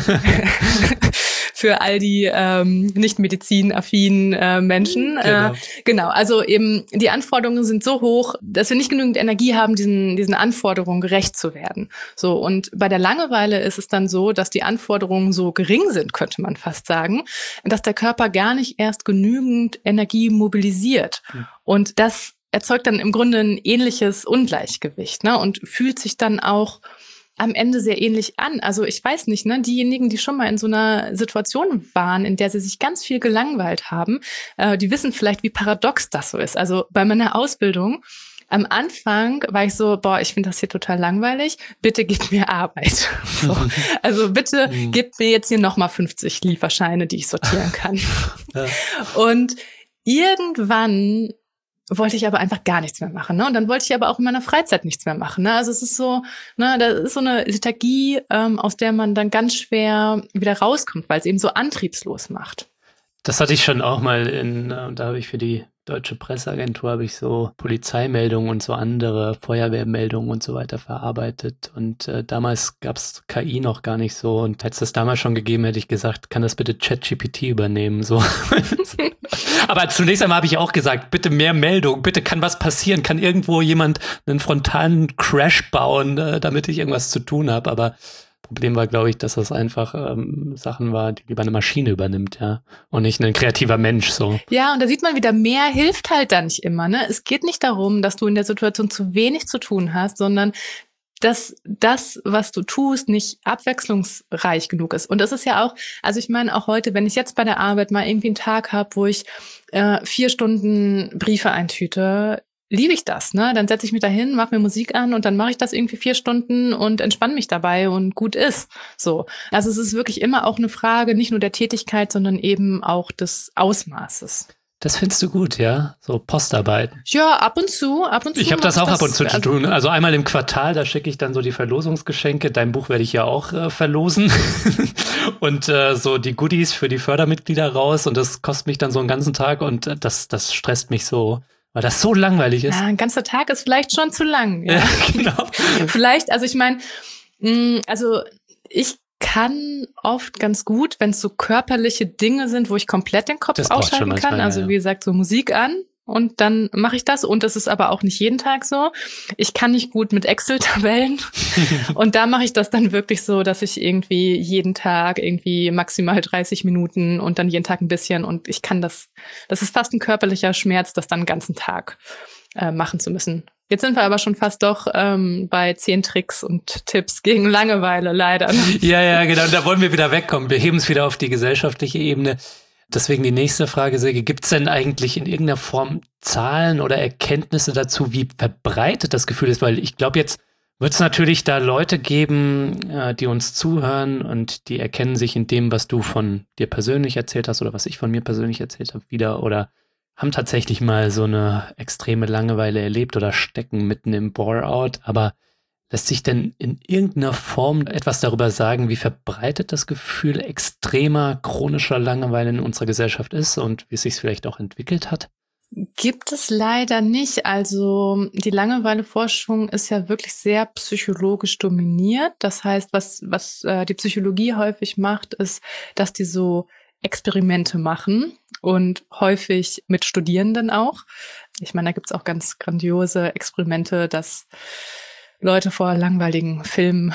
Für all die ähm, nicht medizinaffinen äh, Menschen. Genau. Äh, genau, also eben die Anforderungen sind so hoch, dass wir nicht genügend Energie haben, diesen diesen Anforderungen gerecht zu werden. So, und bei der Langeweile ist es dann so, dass die Anforderungen so gering sind, könnte man fast sagen, dass der Körper gar nicht erst genügend Energie mobilisiert. Mhm. Und das erzeugt dann im Grunde ein ähnliches Ungleichgewicht, ne? Und fühlt sich dann auch am Ende sehr ähnlich an. Also ich weiß nicht, ne, diejenigen, die schon mal in so einer Situation waren, in der sie sich ganz viel gelangweilt haben, äh, die wissen vielleicht, wie paradox das so ist. Also bei meiner Ausbildung am Anfang war ich so, boah, ich finde das hier total langweilig, bitte gib mir Arbeit. So. Also bitte gib mir jetzt hier nochmal fünfzig Lieferscheine, die ich sortieren kann. Ja. Und irgendwann wollte ich aber einfach gar nichts mehr machen, ne? Und dann wollte ich aber auch in meiner Freizeit nichts mehr machen, ne? Also es ist so, ne, das ist so eine Lethargie, ähm, aus der man dann ganz schwer wieder rauskommt, weil es eben so antriebslos macht. Das hatte ich schon auch mal in, da habe ich für die Deutsche Presseagentur habe ich so Polizeimeldungen und so andere Feuerwehrmeldungen und so weiter verarbeitet. Und äh, damals gab es K I noch gar nicht so. Und hätte es das damals schon gegeben, hätte ich gesagt, kann das bitte ChatGPT übernehmen? So. Aber zunächst einmal habe ich auch gesagt, bitte mehr Meldungen, bitte kann was passieren, kann irgendwo jemand einen frontalen Crash bauen, äh, damit ich irgendwas zu tun habe. Aber Problem war, glaube ich, dass das einfach ähm, Sachen war, die lieber eine Maschine übernimmt, ja, und nicht ein kreativer Mensch, so. Ja, und da sieht man wieder, mehr hilft halt da nicht immer, ne? Es geht nicht darum, dass du in der Situation zu wenig zu tun hast, sondern dass das, was du tust, nicht abwechslungsreich genug ist. Und das ist ja auch, also ich meine auch heute, wenn ich jetzt bei der Arbeit mal irgendwie einen Tag habe, wo ich äh, vier Stunden Briefe eintüte, liebe ich das, ne? Dann setze ich mich da hin, mache mir Musik an und dann mache ich das irgendwie vier Stunden und entspanne mich dabei und gut ist. So. Also es ist wirklich immer auch eine Frage, nicht nur der Tätigkeit, sondern eben auch des Ausmaßes. Das findest du gut, ja? So Postarbeiten. Ja, ab und zu, ab und zu. Ich habe das auch das, ab und zu zu tun. Also einmal im Quartal, da schicke ich dann so die Verlosungsgeschenke. Dein Buch werde ich ja auch äh, verlosen. Und äh, so die Goodies für die Fördermitglieder raus. Und das kostet mich dann so einen ganzen Tag und äh, das, das stresst mich so. Weil das so langweilig ist. Ja, ein ganzer Tag ist vielleicht schon zu lang. Ja, ja genau. Vielleicht, also ich meine, also ich kann oft ganz gut, wenn es so körperliche Dinge sind, wo ich komplett den Kopf ausschalten kann. Manchmal, also ja, ja. wie gesagt, so Musik an und dann mache ich das. Und das ist aber auch nicht jeden Tag so. Ich kann nicht gut mit Excel-Tabellen. Und da mache ich das dann wirklich so, dass ich irgendwie jeden Tag irgendwie maximal dreißig Minuten und dann jeden Tag ein bisschen. Und ich kann das, das ist fast ein körperlicher Schmerz, das dann den ganzen Tag äh, machen zu müssen. Jetzt sind wir aber schon fast doch ähm, bei zehn Tricks und Tipps gegen Langeweile, leider. Ja, ja, genau. Da wollen wir wieder wegkommen. Wir heben es wieder auf die gesellschaftliche Ebene. Deswegen die nächste Frage, Silke, gibt es denn eigentlich in irgendeiner Form Zahlen oder Erkenntnisse dazu, wie verbreitet das Gefühl ist? Weil ich glaube, jetzt wird es natürlich da Leute geben, äh, die uns zuhören und die erkennen sich in dem, was du von dir persönlich erzählt hast oder was ich von mir persönlich erzählt habe, wieder oder haben tatsächlich mal so eine extreme Langeweile erlebt oder stecken mitten im Bore-out. Aber Lässt sich denn in irgendeiner Form etwas darüber sagen, wie verbreitet das Gefühl extremer chronischer Langeweile in unserer Gesellschaft ist und wie es sich vielleicht auch entwickelt hat? Gibt es leider nicht. Also die Langeweileforschung ist ja wirklich sehr psychologisch dominiert. Das heißt, was, was äh, die Psychologie häufig macht, ist, dass die so Experimente machen und häufig mit Studierenden auch. Ich meine, da gibt's auch ganz grandiose Experimente, dass Leute vor langweiligen Filmen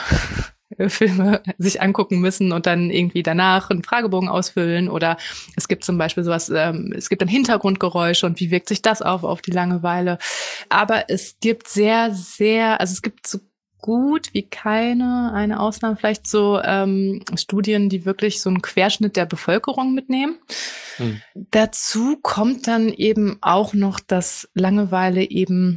Filme sich angucken müssen und dann irgendwie danach einen Fragebogen ausfüllen, oder es gibt zum Beispiel sowas, ähm, es gibt dann Hintergrundgeräusche und wie wirkt sich das auf auf die Langeweile. Aber es gibt sehr, sehr, also es gibt so gut wie keine, eine Ausnahme vielleicht, so ähm, Studien, die wirklich so einen Querschnitt der Bevölkerung mitnehmen. Hm. Dazu kommt dann eben auch noch, dass Langeweile eben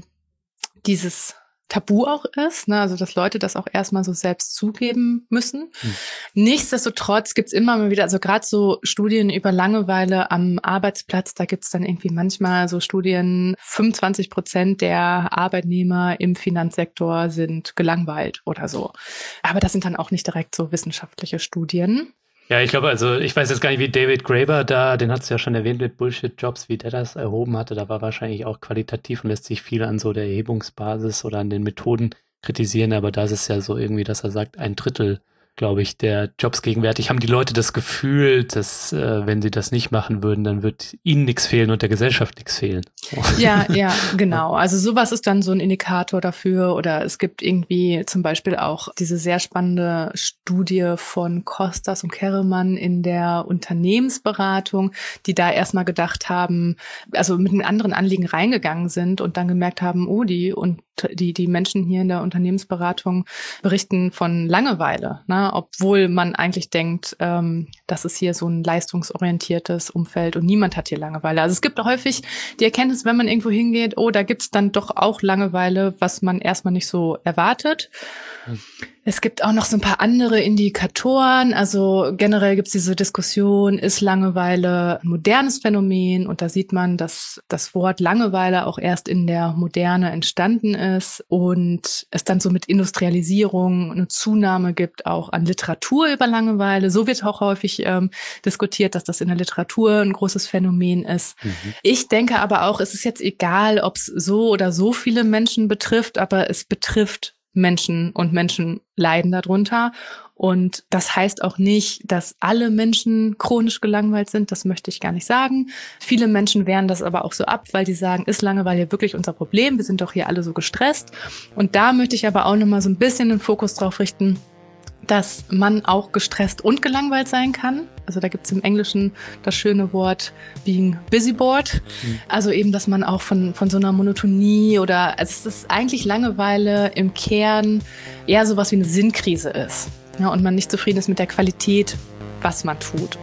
dieses Tabu auch ist, ne? Also dass Leute das auch erstmal so selbst zugeben müssen. Hm. Nichtsdestotrotz gibt's immer mal wieder, also gerade so Studien über Langeweile am Arbeitsplatz, da gibt's dann irgendwie manchmal so Studien, fünfundzwanzig Prozent der Arbeitnehmer im Finanzsektor sind gelangweilt oder so. Aber das sind dann auch nicht direkt so wissenschaftliche Studien. Ja, ich glaube, also ich weiß jetzt gar nicht, wie David Graeber da, den hast du ja schon erwähnt mit Bullshit-Jobs, wie der das erhoben hatte. Da war wahrscheinlich auch qualitativ und lässt sich viel an so der Erhebungsbasis oder an den Methoden kritisieren. Aber da ist es ja so irgendwie, dass er sagt, ein Drittel, glaube ich, der Jobs gegenwärtig haben die Leute das Gefühl, dass äh, wenn sie das nicht machen würden, dann wird ihnen nichts fehlen und der Gesellschaft nichts fehlen. Ja, ja, genau. Also sowas ist dann so ein Indikator dafür. Oder es gibt irgendwie zum Beispiel auch diese sehr spannende Studie von Kostas und Kerremann in der Unternehmensberatung, die da erstmal gedacht haben, also mit einem anderen Anliegen reingegangen sind und dann gemerkt haben, oh, die und die die Menschen hier in der Unternehmensberatung berichten von Langeweile, ne? Obwohl man eigentlich denkt, ähm, das ist hier so ein leistungsorientiertes Umfeld und niemand hat hier Langeweile. Also es gibt häufig die Erkenntnis, wenn man irgendwo hingeht, oh, da gibt's dann doch auch Langeweile, was man erstmal nicht so erwartet. Hm. Es gibt auch noch so ein paar andere Indikatoren. Also generell gibt's diese Diskussion, ist Langeweile ein modernes Phänomen? Und da sieht man, dass das Wort Langeweile auch erst in der Moderne entstanden ist und es dann so mit Industrialisierung eine Zunahme gibt, auch an Literatur über Langeweile. So wird auch häufig ähm, diskutiert, dass das in der Literatur ein großes Phänomen ist. Mhm. Ich denke aber auch, es ist jetzt egal, ob es so oder so viele Menschen betrifft, aber es betrifft Menschen und Menschen leiden darunter. Und das heißt auch nicht, dass alle Menschen chronisch gelangweilt sind. Das möchte ich gar nicht sagen. Viele Menschen wehren das aber auch so ab, weil die sagen, ist Langeweile wirklich unser Problem? Wir sind doch hier alle so gestresst. Und da möchte ich aber auch nochmal so ein bisschen den Fokus drauf richten, dass man auch gestresst und gelangweilt sein kann. Also da gibt's im Englischen das schöne Wort being busy bored. Mhm. Also eben, dass man auch von von so einer Monotonie oder also es ist eigentlich Langeweile im Kern eher sowas wie eine Sinnkrise ist. Ja, und man nicht zufrieden ist mit der Qualität, was man tut.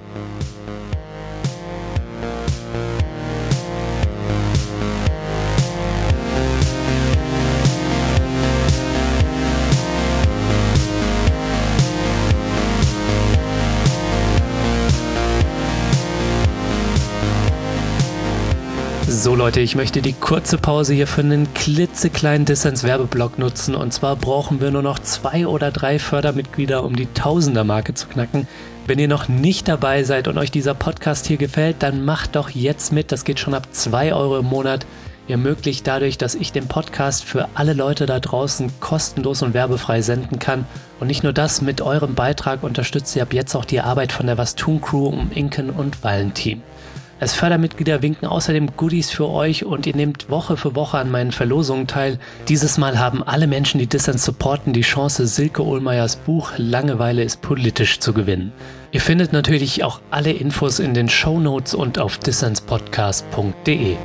So Leute, ich möchte die kurze Pause hier für einen klitzekleinen Dissens-Werbeblock nutzen. Und zwar brauchen wir nur noch zwei oder drei Fördermitglieder, um die Tausender-Marke zu knacken. Wenn ihr noch nicht dabei seid und euch dieser Podcast hier gefällt, dann macht doch jetzt mit. Das geht schon ab zwei Euro im Monat. Ihr ermöglicht dadurch, dass ich den Podcast für alle Leute da draußen kostenlos und werbefrei senden kann. Und nicht nur das, mit eurem Beitrag unterstützt ihr ab jetzt auch die Arbeit von der Was tun Crew um Inken und Valentin. Als Fördermitglieder winken außerdem Goodies für euch und ihr nehmt Woche für Woche an meinen Verlosungen teil. Dieses Mal haben alle Menschen, die Dissens supporten, die Chance, Silke Ohlmeyers Buch Langeweile ist politisch zu gewinnen. Ihr findet natürlich auch alle Infos in den Shownotes und auf dissenspodcast punkt de.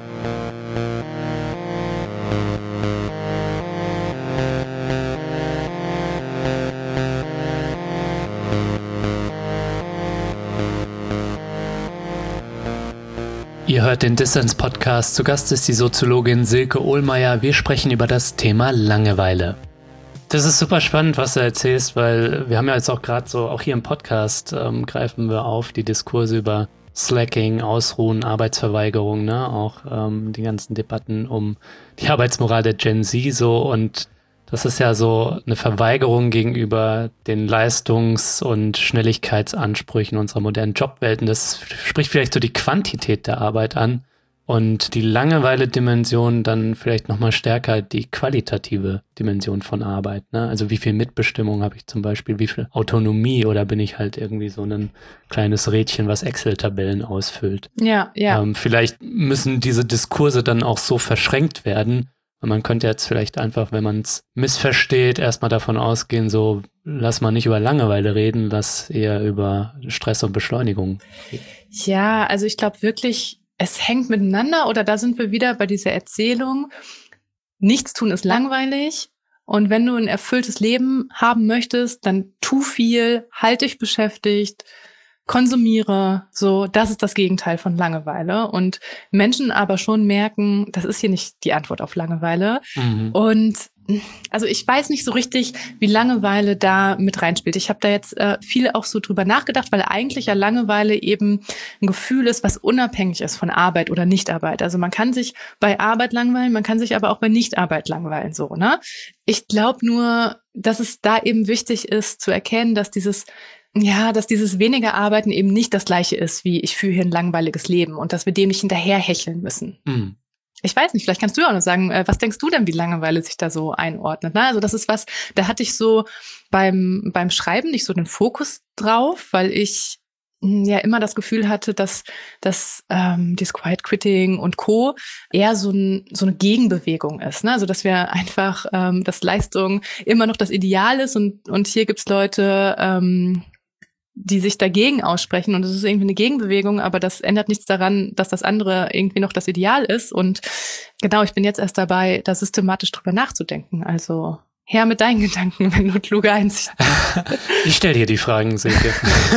Ihr hört den Dissens-Podcast. Zu Gast ist die Soziologin Silke Ohlmeyer. Wir sprechen über das Thema Langeweile. Das ist super spannend, was du erzählst, weil wir haben ja jetzt auch gerade so, auch hier im Podcast ähm, greifen wir auf die Diskurse über Slacking, Ausruhen, Arbeitsverweigerung, ne? Auch ähm, die ganzen Debatten um die Arbeitsmoral der Gen Z so. Und Das ist ja so eine Verweigerung gegenüber den Leistungs- und Schnelligkeitsansprüchen unserer modernen Jobwelten. Das spricht vielleicht so die Quantität der Arbeit an und die Langeweile-Dimension dann vielleicht nochmal stärker die qualitative Dimension von Arbeit. Ne? Also wie viel Mitbestimmung habe ich zum Beispiel, wie viel Autonomie, oder bin ich halt irgendwie so ein kleines Rädchen, was Excel-Tabellen ausfüllt. Ja, ja. Ähm, vielleicht müssen diese Diskurse dann auch so verschränkt werden. Und man könnte jetzt vielleicht einfach, wenn man es missversteht, erstmal davon ausgehen, so lass mal nicht über Langeweile reden, lass eher über Stress und Beschleunigung reden. Ja, also ich glaube wirklich, es hängt miteinander, oder da sind wir wieder bei dieser Erzählung, nichts tun ist langweilig, und wenn du ein erfülltes Leben haben möchtest, dann tu viel, halt dich beschäftigt, konsumiere, so, das ist das Gegenteil von Langeweile. Und Menschen aber schon merken, das ist hier nicht die Antwort auf Langeweile. Mhm. Und also ich weiß nicht so richtig, wie Langeweile da mit reinspielt. Ich habe da jetzt äh, viel auch so drüber nachgedacht, weil eigentlich ja Langeweile eben ein Gefühl ist, was unabhängig ist von Arbeit oder Nichtarbeit. Also man kann sich bei Arbeit langweilen, man kann sich aber auch bei Nichtarbeit langweilen, so, ne? Ich glaube nur, dass es da eben wichtig ist zu erkennen, dass dieses Ja, dass dieses weniger Arbeiten eben nicht das Gleiche ist, wie ich führe hier ein langweiliges Leben, und dass wir dem nicht hinterherhecheln müssen. Mhm. Ich weiß nicht, vielleicht kannst du ja auch noch sagen, was denkst du denn, wie Langeweile sich da so einordnet? Ne? Also das ist was, da hatte ich so beim beim Schreiben nicht so den Fokus drauf, weil ich ja immer das Gefühl hatte, dass dass ähm, dieses Quiet Quitting und Co. eher so, ein, so eine Gegenbewegung ist. Ne? Also dass wir einfach, ähm, dass Leistung immer noch das Ideal ist, und und hier gibt's Leute, ähm, die sich dagegen aussprechen, und es ist irgendwie eine Gegenbewegung, aber das ändert nichts daran, dass das andere irgendwie noch das Ideal ist. Und genau, ich bin jetzt erst dabei, da systematisch drüber nachzudenken. Also her mit deinen Gedanken, wenn du kluge Einsicht hast. Ich stelle dir die Fragen, Silke.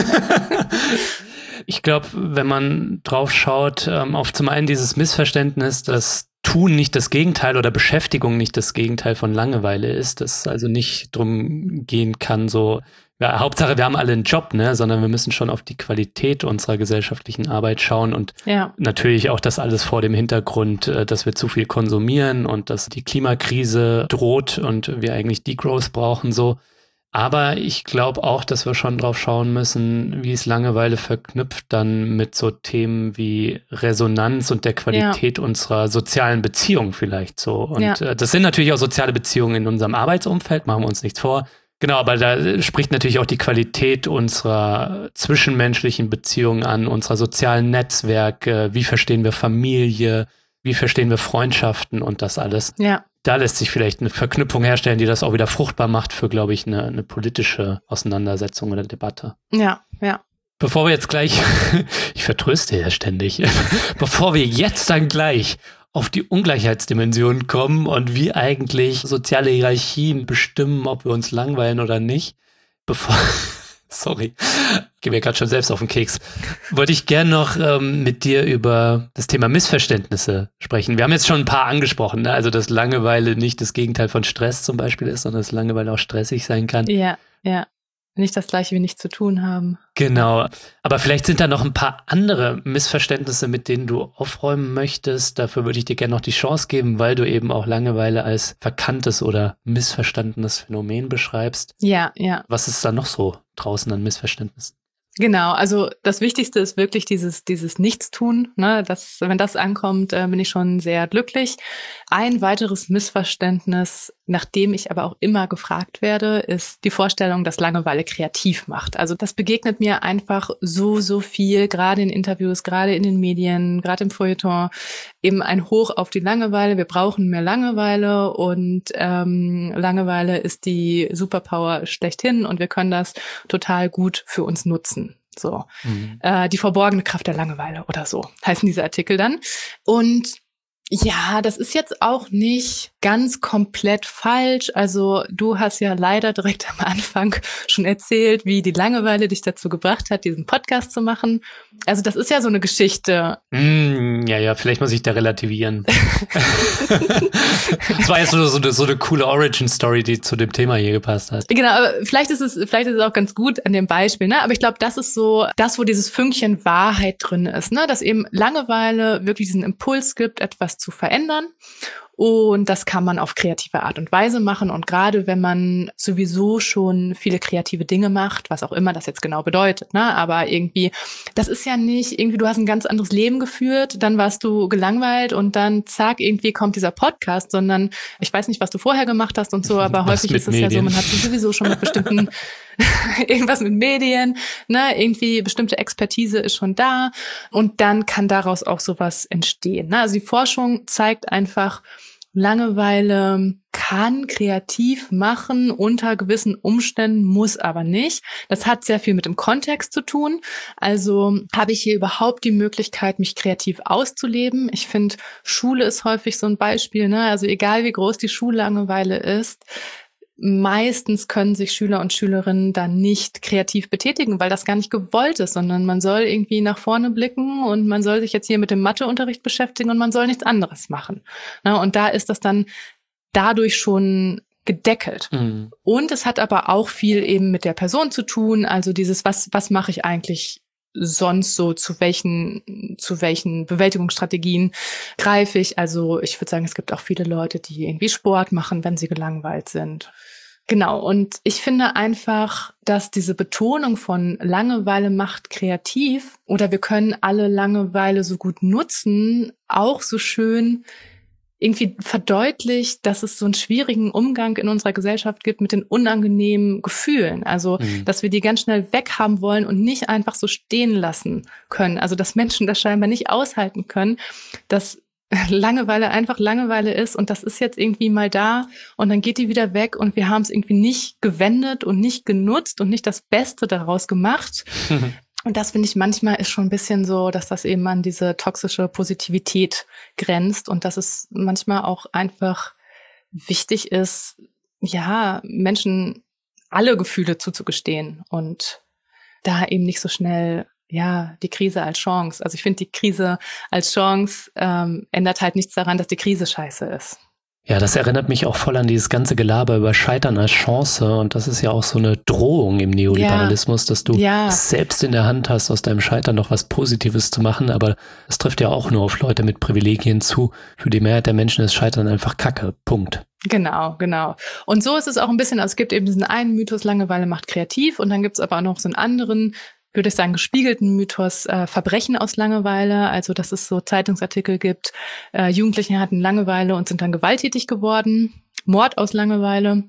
Ich glaube, wenn man drauf schaut, ähm, auf zum einen dieses Missverständnis, dass Tun nicht das Gegenteil oder Beschäftigung nicht das Gegenteil von Langeweile ist, dass also nicht drum gehen kann, so ja, Hauptsache wir haben alle einen Job, ne, sondern wir müssen schon auf die Qualität unserer gesellschaftlichen Arbeit schauen, und ja. natürlich auch das alles vor dem Hintergrund, dass wir zu viel konsumieren und dass die Klimakrise droht und wir eigentlich Degrowth brauchen, so. Aber ich glaube auch, dass wir schon drauf schauen müssen, wie es Langeweile verknüpft dann mit so Themen wie Resonanz und der Qualität ja. unserer sozialen Beziehungen vielleicht so. Und ja. äh, das sind natürlich auch soziale Beziehungen in unserem Arbeitsumfeld, machen wir uns nichts vor. Genau, aber da spricht natürlich auch die Qualität unserer zwischenmenschlichen Beziehungen an, unserer sozialen Netzwerke, wie verstehen wir Familie, wie verstehen wir Freundschaften und das alles. Ja. Da lässt sich vielleicht eine Verknüpfung herstellen, die das auch wieder fruchtbar macht für, glaube ich, eine, eine politische Auseinandersetzung oder Debatte. Ja, ja. Bevor wir jetzt gleich, ich vertröste ja ständig, bevor wir jetzt dann gleich auf die Ungleichheitsdimension kommen und wie eigentlich soziale Hierarchien bestimmen, ob wir uns langweilen oder nicht, bevor, sorry, gehe mir gerade schon selbst auf den Keks, wollte ich gerne noch ähm, mit dir über das Thema Missverständnisse sprechen. Wir haben jetzt schon ein paar angesprochen, ne? Also dass Langeweile nicht das Gegenteil von Stress zum Beispiel ist, sondern dass Langeweile auch stressig sein kann. Ja, ja. Nicht das Gleiche wie nichts zu tun haben. Genau. Aber vielleicht sind da noch ein paar andere Missverständnisse, mit denen du aufräumen möchtest. Dafür würde ich dir gerne noch die Chance geben, weil du eben auch Langeweile als verkanntes oder missverstandenes Phänomen beschreibst. Ja, ja. Was ist da noch so draußen an Missverständnissen? Genau, also das Wichtigste ist wirklich dieses dieses Nichtstun, ne? Das, wenn das ankommt, äh, bin ich schon sehr glücklich. Ein weiteres Missverständnis, nach dem ich aber auch immer gefragt werde, ist die Vorstellung, dass Langeweile kreativ macht. Also das begegnet mir einfach so, so viel, gerade in Interviews, gerade in den Medien, gerade im Feuilleton, eben ein Hoch auf die Langeweile. Wir brauchen mehr Langeweile, und ähm, Langeweile ist die Superpower schlechthin, und wir können das total gut für uns nutzen. So, mhm. äh, die verborgene Kraft der Langeweile oder so heißen diese Artikel dann. Und ja, das ist jetzt auch nicht ganz komplett falsch. Also du hast ja leider direkt am Anfang schon erzählt, wie die Langeweile dich dazu gebracht hat, diesen Podcast zu machen. Also das ist ja so eine Geschichte. Mm, ja, ja, vielleicht muss ich da relativieren. Das war jetzt so, so, eine, so eine coole Origin-Story, die zu dem Thema hier gepasst hat. Genau, aber vielleicht ist es, vielleicht ist es auch ganz gut an dem Beispiel, ne? Aber ich glaube, das ist so das, wo dieses Fünkchen Wahrheit drin ist, ne? Dass eben Langeweile wirklich diesen Impuls gibt, etwas zu verändern. Und das kann man auf kreative Art und Weise machen. Und gerade wenn man sowieso schon viele kreative Dinge macht, was auch immer das jetzt genau bedeutet, ne? Aber irgendwie, das ist ja nicht irgendwie, du hast ein ganz anderes Leben geführt, dann warst du gelangweilt und dann zack, irgendwie kommt dieser Podcast, sondern ich weiß nicht, was du vorher gemacht hast und so, aber was häufig ist es Medien? Ja so, man hat sich sowieso schon mit bestimmten irgendwas mit Medien, ne, irgendwie bestimmte Expertise ist schon da und dann kann daraus auch sowas entstehen, ne? Also die Forschung zeigt einfach, Langeweile kann kreativ machen unter gewissen Umständen, muss aber nicht. Das hat sehr viel mit dem Kontext zu tun. Also habe ich hier überhaupt die Möglichkeit, mich kreativ auszuleben? Ich finde, Schule ist häufig so ein Beispiel, ne? Also egal wie groß die Schullangeweile ist, meistens können sich Schüler und Schülerinnen da nicht kreativ betätigen, weil das gar nicht gewollt ist, sondern man soll irgendwie nach vorne blicken und man soll sich jetzt hier mit dem Matheunterricht beschäftigen und man soll nichts anderes machen. Na, und da ist das dann dadurch schon gedeckelt. Mhm. Und es hat aber auch viel eben mit der Person zu tun, also dieses, was, was mache ich eigentlich sonst so, zu welchen, zu welchen Bewältigungsstrategien greife ich. Also ich würde sagen, es gibt auch viele Leute, die irgendwie Sport machen, wenn sie gelangweilt sind. Genau, und ich finde einfach, dass diese Betonung von Langeweile macht kreativ oder wir können alle Langeweile so gut nutzen, auch so schön irgendwie verdeutlicht, dass es so einen schwierigen Umgang in unserer Gesellschaft gibt mit den unangenehmen Gefühlen. Also, mhm. dass wir die ganz schnell weghaben wollen und nicht einfach so stehen lassen können. Also, dass Menschen das scheinbar nicht aushalten können, dass Langeweile einfach Langeweile ist und das ist jetzt irgendwie mal da und dann geht die wieder weg und wir haben es irgendwie nicht gewendet und nicht genutzt und nicht das Beste daraus gemacht. Mhm. Und das finde ich manchmal ist schon ein bisschen so, dass das eben an diese toxische Positivität grenzt und dass es manchmal auch einfach wichtig ist, ja, Menschen alle Gefühle zuzugestehen und da eben nicht so schnell, ja, die Krise als Chance. Also ich finde, die Krise als Chance ähm, ändert halt nichts daran, dass die Krise scheiße ist. Ja, das erinnert mich auch voll an dieses ganze Gelaber über Scheitern als Chance und das ist ja auch so eine Drohung im Neoliberalismus, ja. dass du ja. selbst in der Hand hast, aus deinem Scheitern noch was Positives zu machen, aber es trifft ja auch nur auf Leute mit Privilegien zu. Für die Mehrheit der Menschen ist Scheitern einfach Kacke, Punkt. Genau, genau. Und so ist es auch ein bisschen, also es gibt eben diesen einen Mythos, Langeweile macht kreativ und dann gibt es aber auch noch so einen anderen, würde ich sagen, gespiegelten Mythos, äh, Verbrechen aus Langeweile, also dass es so Zeitungsartikel gibt, äh, Jugendliche hatten Langeweile und sind dann gewalttätig geworden, Mord aus Langeweile.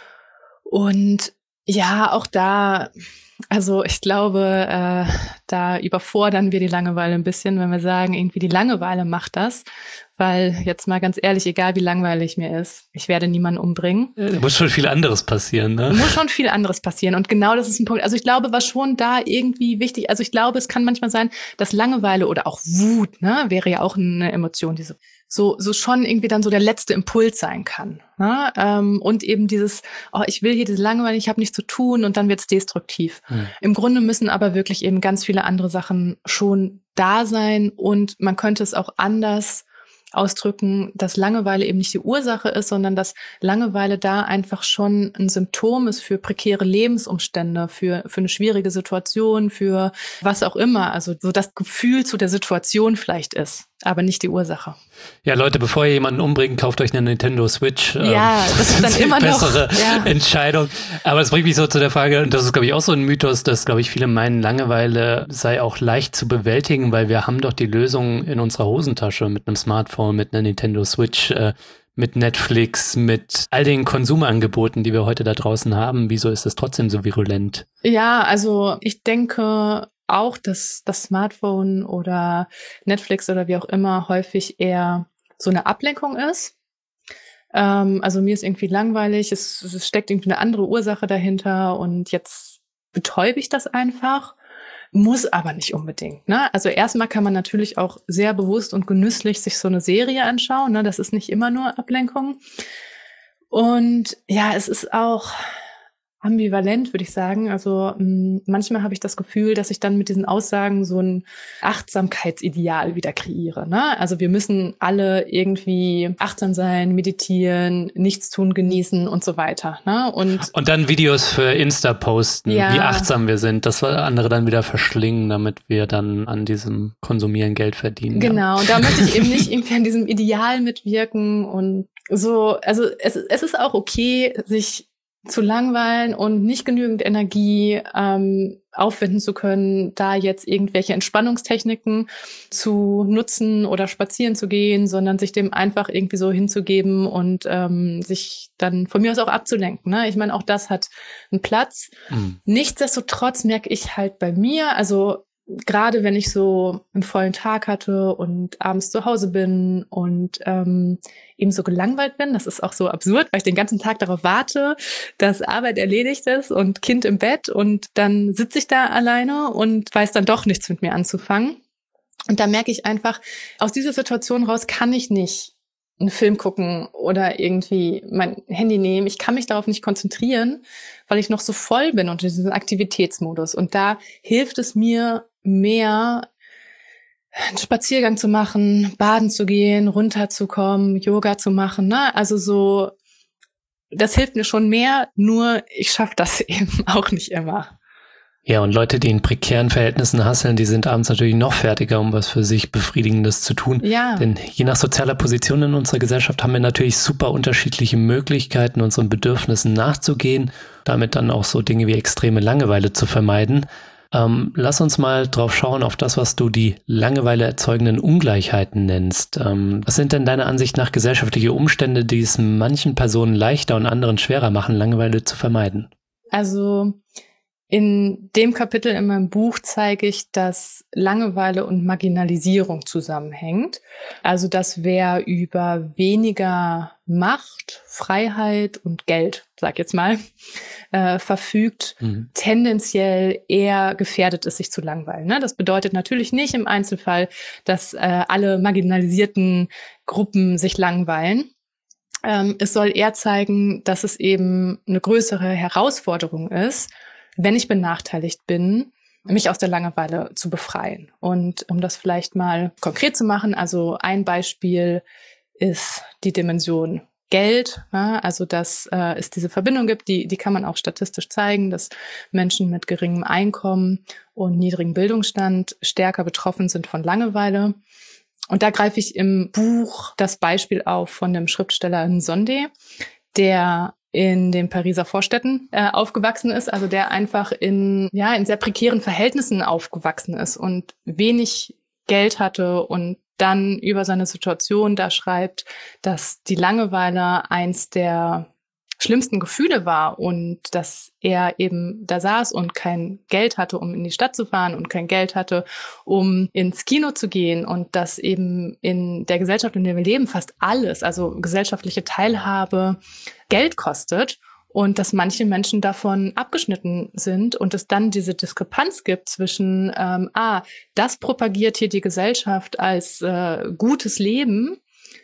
Und ja, auch da, also ich glaube, äh, da überfordern wir die Langeweile ein bisschen, wenn wir sagen, irgendwie die Langeweile macht das. Weil jetzt mal ganz ehrlich, egal wie langweilig mir ist, ich werde niemanden umbringen. Da muss schon viel anderes passieren, ne? Muss schon viel anderes passieren. Und genau das ist ein Punkt. Also ich glaube, was schon da irgendwie wichtig, also ich glaube, es kann manchmal sein, dass Langeweile oder auch Wut, ne, wäre ja auch eine Emotion, die so, so, so schon irgendwie dann so der letzte Impuls sein kann. Ne? Ähm, und eben dieses, oh, ich will hier diese Langeweile, ich habe nichts zu tun und dann wird's destruktiv. Hm. Im Grunde müssen aber wirklich eben ganz viele andere Sachen schon da sein und man könnte es auch anders ausdrücken, dass Langeweile eben nicht die Ursache ist, sondern dass Langeweile da einfach schon ein Symptom ist für prekäre Lebensumstände, für für eine schwierige Situation, für was auch immer. Also so das Gefühl zu der Situation vielleicht ist, aber nicht die Ursache. Ja, Leute, bevor ihr jemanden umbringt, kauft euch eine Nintendo Switch. Ja, ähm, das ist dann immer noch bessere ja. Entscheidung. Aber das bringt mich so zu der Frage, und das ist, glaube ich, auch so ein Mythos, dass, glaube ich, viele meinen, Langeweile sei auch leicht zu bewältigen, weil wir haben doch die Lösung in unserer Hosentasche mit einem Smartphone, mit einer Nintendo Switch, äh, mit Netflix, mit all den Konsumangeboten, die wir heute da draußen haben. Wieso ist das trotzdem so virulent? Ja, also ich denke auch, dass das Smartphone oder Netflix oder wie auch immer häufig eher so eine Ablenkung ist. Ähm, also mir ist irgendwie langweilig, es, es steckt irgendwie eine andere Ursache dahinter und jetzt betäube ich das einfach, muss aber nicht unbedingt. Ne? Also erstmal kann man natürlich auch sehr bewusst und genüsslich sich so eine Serie anschauen. Ne? Das ist nicht immer nur Ablenkung. Und ja, es ist auch ambivalent, würde ich sagen. Also mh, manchmal habe ich das Gefühl, dass ich dann mit diesen Aussagen so ein Achtsamkeitsideal wieder kreiere. Ne? Also wir müssen alle irgendwie achtsam sein, meditieren, nichts tun, genießen und so weiter. Ne? Und, und dann Videos für Insta posten, ja, wie achtsam wir sind, dass wir andere dann wieder verschlingen, damit wir dann an diesem Konsumieren Geld verdienen. Genau, ja. und da möchte ich eben nicht irgendwie an diesem Ideal mitwirken und so. Also es, es ist auch okay, sich zu langweilen und nicht genügend Energie ähm, aufwenden zu können, da jetzt irgendwelche Entspannungstechniken zu nutzen oder spazieren zu gehen, sondern sich dem einfach irgendwie so hinzugeben und ähm, sich dann von mir aus auch abzulenken. Ne? Ich meine, auch das hat einen Platz. Mhm. Nichtsdestotrotz merke ich halt bei mir, also gerade wenn ich so einen vollen Tag hatte und abends zu Hause bin und ähm, eben so gelangweilt bin, das ist auch so absurd, weil ich den ganzen Tag darauf warte, dass Arbeit erledigt ist und Kind im Bett und dann sitze ich da alleine und weiß dann doch nichts mit mir anzufangen. Und da merke ich einfach, aus dieser Situation raus kann ich nicht einen Film gucken oder irgendwie mein Handy nehmen. Ich kann mich darauf nicht konzentrieren, weil ich noch so voll bin unter diesem Aktivitätsmodus. Und da hilft es mir mehr, einen Spaziergang zu machen, baden zu gehen, runterzukommen, Yoga zu machen. Ne? Also so, das hilft mir schon mehr, nur ich schaffe das eben auch nicht immer. Ja, und Leute, die in prekären Verhältnissen hasseln, die sind abends natürlich noch fertiger, um was für sich Befriedigendes zu tun. Ja. Denn je nach sozialer Position in unserer Gesellschaft haben wir natürlich super unterschiedliche Möglichkeiten, unseren Bedürfnissen nachzugehen, damit dann auch so Dinge wie extreme Langeweile zu vermeiden. Ähm, lass uns mal drauf schauen, auf das, was du die Langeweile erzeugenden Ungleichheiten nennst. Ähm, was sind denn deiner Ansicht nach gesellschaftliche Umstände, die es manchen Personen leichter und anderen schwerer machen, Langeweile zu vermeiden? Also in dem Kapitel in meinem Buch zeige ich, dass Langeweile und Marginalisierung zusammenhängt. Also, dass wer über weniger Macht, Freiheit und Geld, sag ich jetzt mal, äh, verfügt, mhm. tendenziell eher gefährdet ist, sich zu langweilen. Ne? Das bedeutet natürlich nicht im Einzelfall, dass äh, alle marginalisierten Gruppen sich langweilen. Ähm, es soll eher zeigen, dass es eben eine größere Herausforderung ist, wenn ich benachteiligt bin, mich aus der Langeweile zu befreien. Und um das vielleicht mal konkret zu machen, also ein Beispiel ist die Dimension Geld, ja, also dass äh, es diese Verbindung gibt, die, die kann man auch statistisch zeigen, dass Menschen mit geringem Einkommen und niedrigem Bildungsstand stärker betroffen sind von Langeweile. Und da greife ich im Buch das Beispiel auf von dem Schriftsteller Nsonde, der in den Pariser Vorstädten äh, aufgewachsen ist, also der einfach in ja in sehr prekären Verhältnissen aufgewachsen ist und wenig Geld hatte und dann über seine Situation da schreibt, dass die Langeweile eins der schlimmsten Gefühle war und dass er eben da saß und kein Geld hatte, um in die Stadt zu fahren und kein Geld hatte, um ins Kino zu gehen und dass eben in der Gesellschaft, in der wir leben, fast alles, also gesellschaftliche Teilhabe, Geld kostet und dass manche Menschen davon abgeschnitten sind und es dann diese Diskrepanz gibt zwischen, ähm, ah, das propagiert hier die Gesellschaft als äh, gutes Leben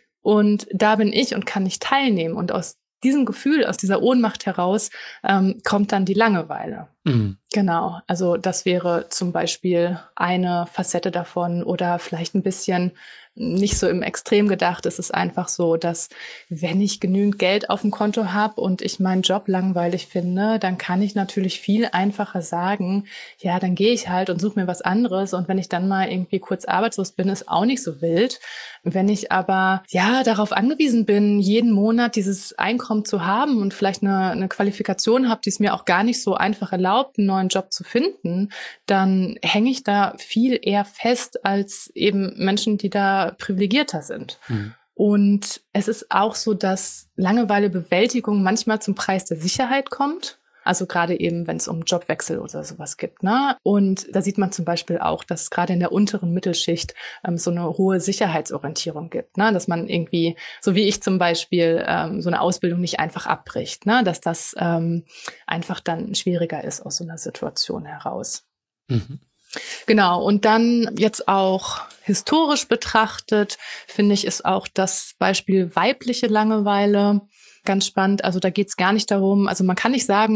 und da bin ich und kann nicht teilnehmen und aus diesem Gefühl, aus dieser Ohnmacht heraus, ähm, kommt dann die Langeweile. Mhm. Genau, also das wäre zum Beispiel eine Facette davon oder vielleicht ein bisschen nicht so im Extrem gedacht. Es ist einfach so, dass wenn ich genügend Geld auf dem Konto habe und ich meinen Job langweilig finde, dann kann ich natürlich viel einfacher sagen, ja, dann gehe ich halt und suche mir was anderes. Und wenn ich dann mal irgendwie kurz arbeitslos bin, ist auch nicht so wild. Wenn ich aber ja darauf angewiesen bin, jeden Monat dieses Einkommen zu haben und vielleicht eine, eine Qualifikation habe, die es mir auch gar nicht so einfach erlaubt, einen neuen Job zu finden, dann hänge ich da viel eher fest als eben Menschen, die da privilegierter sind. Mhm. Und es ist auch so, dass Langeweilebewältigung manchmal zum Preis der Sicherheit kommt. Also gerade eben, wenn es um Jobwechsel oder sowas gibt, ne? Und da sieht man zum Beispiel auch, dass es gerade in der unteren Mittelschicht ähm, so eine hohe Sicherheitsorientierung gibt, ne? Dass man irgendwie, so wie ich zum Beispiel, ähm, so eine Ausbildung nicht einfach abbricht, ne? Dass das ähm, einfach dann schwieriger ist aus so einer Situation heraus. Mhm. Genau, und dann jetzt auch historisch betrachtet, finde ich, ist auch das Beispiel weibliche Langeweile ganz spannend. Also da geht es gar nicht darum, also man kann nicht sagen,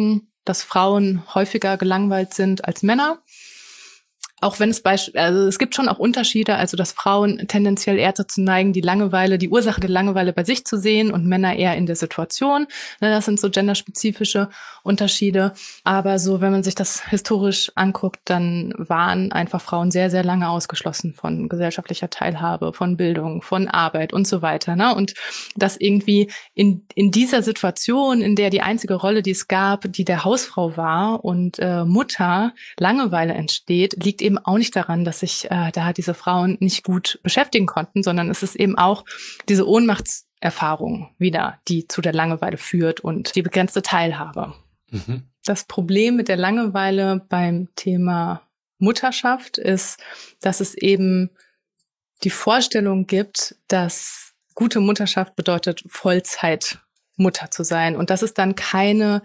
dass Frauen häufiger gelangweilt sind als Männer. Auch wenn es Beispiel, also es gibt schon auch Unterschiede, also dass Frauen tendenziell eher dazu neigen, die Langeweile, die Ursache der Langeweile bei sich zu sehen und Männer eher in der Situation. Das sind so genderspezifische Unterschiede. Aber so, wenn man sich das historisch anguckt, dann waren einfach Frauen sehr, sehr lange ausgeschlossen von gesellschaftlicher Teilhabe, von Bildung, von Arbeit und so weiter. Ne? Und dass irgendwie in in dieser Situation, in der die einzige Rolle, die es gab, die der Hausfrau war und äh, Mutter, Langeweile entsteht, liegt eben auch nicht daran, dass sich äh, da diese Frauen nicht gut beschäftigen konnten, sondern es ist eben auch diese Ohnmachtserfahrung wieder, die zu der Langeweile führt und die begrenzte Teilhabe. Mhm. Das Problem mit der Langeweile beim Thema Mutterschaft ist, dass es eben die Vorstellung gibt, dass gute Mutterschaft bedeutet, Vollzeit Mutter zu sein. Und das ist dann keine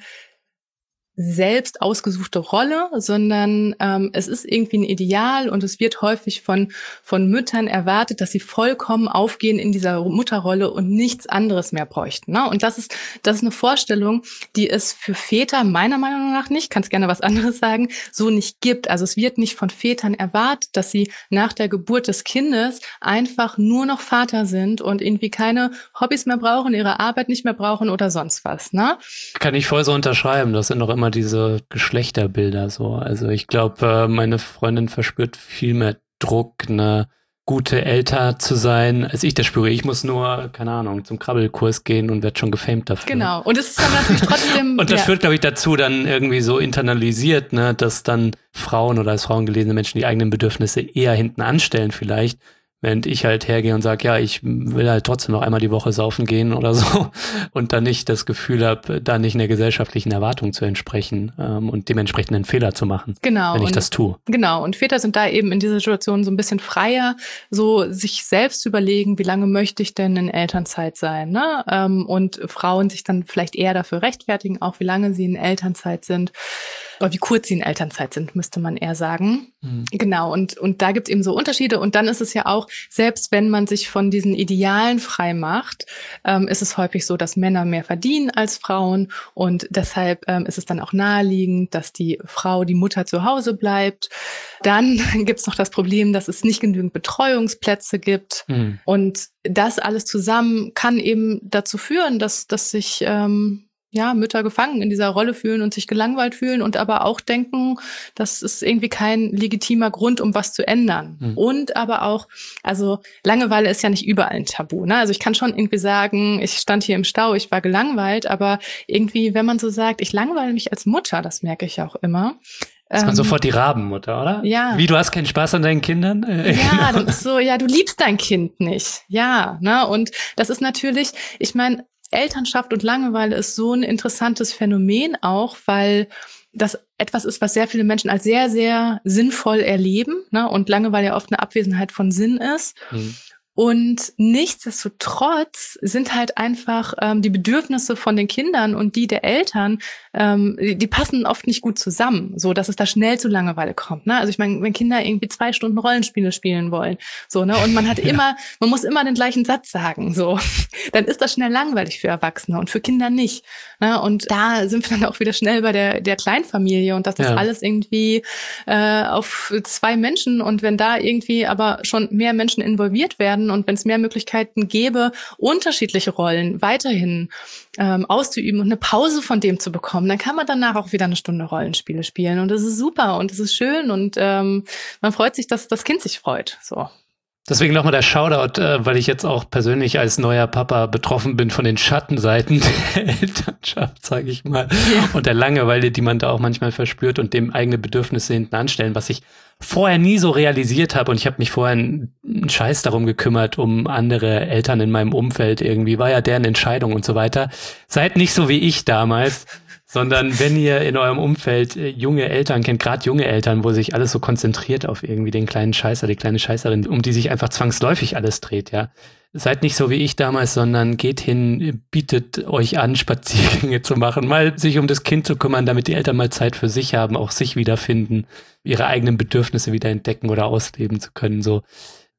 selbst ausgesuchte Rolle, sondern ähm, es ist irgendwie ein Ideal und es wird häufig von von Müttern erwartet, dass sie vollkommen aufgehen in dieser Mutterrolle und nichts anderes mehr bräuchten. Ne? Und das ist das ist eine Vorstellung, die es für Väter meiner Meinung nach nicht, kannst gerne was anderes sagen, so nicht gibt. Also es wird nicht von Vätern erwartet, dass sie nach der Geburt des Kindes einfach nur noch Vater sind und irgendwie keine Hobbys mehr brauchen, ihre Arbeit nicht mehr brauchen oder sonst was. Ne? Kann ich voll so unterschreiben. Das sind doch immer diese Geschlechterbilder so. Also ich glaube, meine Freundin verspürt viel mehr Druck, eine gute Eltern zu sein, als ich das spüre. Ich muss nur, keine Ahnung, zum Krabbelkurs gehen und werde schon gefämt dafür. Genau. Und es ist dann natürlich trotzdem... und das ja. führt, glaube ich, dazu dann irgendwie so internalisiert, ne, dass dann Frauen oder als Frauen gelesene Menschen die eigenen Bedürfnisse eher hinten anstellen vielleicht, während ich halt hergehe und sage, ja, ich will halt trotzdem noch einmal die Woche saufen gehen oder so und dann nicht das Gefühl habe, da nicht einer gesellschaftlichen Erwartung zu entsprechen ähm, und dementsprechend einen Fehler zu machen, genau, wenn ich und, das tue. Genau, und Väter sind da eben in dieser Situation so ein bisschen freier, so sich selbst zu überlegen, wie lange möchte ich denn in Elternzeit sein, ne? Ähm, und Frauen sich dann vielleicht eher dafür rechtfertigen, auch wie lange sie in Elternzeit sind. Oder wie kurz sie in Elternzeit sind, müsste man eher sagen. Mhm. Genau, und und da gibt es eben so Unterschiede. Und dann ist es ja auch, selbst wenn man sich von diesen Idealen frei macht, ähm, ist es häufig so, dass Männer mehr verdienen als Frauen. Und deshalb ähm, ist es dann auch naheliegend, dass die Frau, die Mutter zu Hause bleibt. Dann gibt es noch das Problem, dass es nicht genügend Betreuungsplätze gibt. Mhm. Und das alles zusammen kann eben dazu führen, dass, dass sich... Ähm, ja, Mütter gefangen in dieser Rolle fühlen und sich gelangweilt fühlen und aber auch denken, das ist irgendwie kein legitimer Grund, um was zu ändern. Mhm. Und aber auch, also Langeweile ist ja nicht überall ein Tabu, ne? Also ich kann schon irgendwie sagen, ich stand hier im Stau, ich war gelangweilt, aber irgendwie, wenn man so sagt, ich langweile mich als Mutter, das merke ich auch immer. Das war sofort die Rabenmutter, oder? Ja. Wie, du hast keinen Spaß an deinen Kindern? Ja, das ist so, ja, du liebst dein Kind nicht. Ja, ne? Und das ist natürlich, ich meine, Elternschaft und Langeweile ist so ein interessantes Phänomen auch, weil das etwas ist, was sehr viele Menschen als sehr, sehr sinnvoll erleben, ne? Und Langeweile ja oft eine Abwesenheit von Sinn ist. Mhm. Und nichtsdestotrotz sind halt einfach ähm, die Bedürfnisse von den Kindern und die der Eltern, ähm, die, die passen oft nicht gut zusammen, so dass es da schnell zu Langeweile kommt. Ne? Also ich meine, wenn Kinder irgendwie zwei Stunden Rollenspiele spielen wollen, so ne, und man hat immer, man muss immer den gleichen Satz sagen, so, dann ist das schnell langweilig für Erwachsene und für Kinder nicht. Ne? Und da sind wir dann auch wieder schnell bei der der Kleinfamilie und dass das ja. alles irgendwie äh, auf zwei Menschen und wenn da irgendwie aber schon mehr Menschen involviert werden und wenn es mehr Möglichkeiten gäbe, unterschiedliche Rollen weiterhin ähm, auszuüben und eine Pause von dem zu bekommen, dann kann man danach auch wieder eine Stunde Rollenspiele spielen. Und das ist super und das ist schön und ähm, man freut sich, dass das Kind sich freut. So. Deswegen nochmal der Shoutout, äh, weil ich jetzt auch persönlich als neuer Papa betroffen bin von den Schattenseiten der Elternschaft, sage ich mal, ja. und der Langeweile, die man da auch manchmal verspürt und dem eigene Bedürfnisse hinten anstellen, was ich vorher nie so realisiert habe und ich habe mich vorher einen Scheiß darum gekümmert, um andere Eltern in meinem Umfeld irgendwie, war ja deren Entscheidung und so weiter. Seid nicht so wie ich damals, sondern wenn ihr in eurem Umfeld äh, junge Eltern kennt, gerade junge Eltern, wo sich alles so konzentriert auf irgendwie den kleinen Scheißer, die kleine Scheißerin, um die sich einfach zwangsläufig alles dreht, ja. Seid nicht so wie ich damals, sondern geht hin, bietet euch an, Spaziergänge zu machen, mal sich um das Kind zu kümmern, damit die Eltern mal Zeit für sich haben, auch sich wiederfinden, ihre eigenen Bedürfnisse wieder entdecken oder ausleben zu können, so.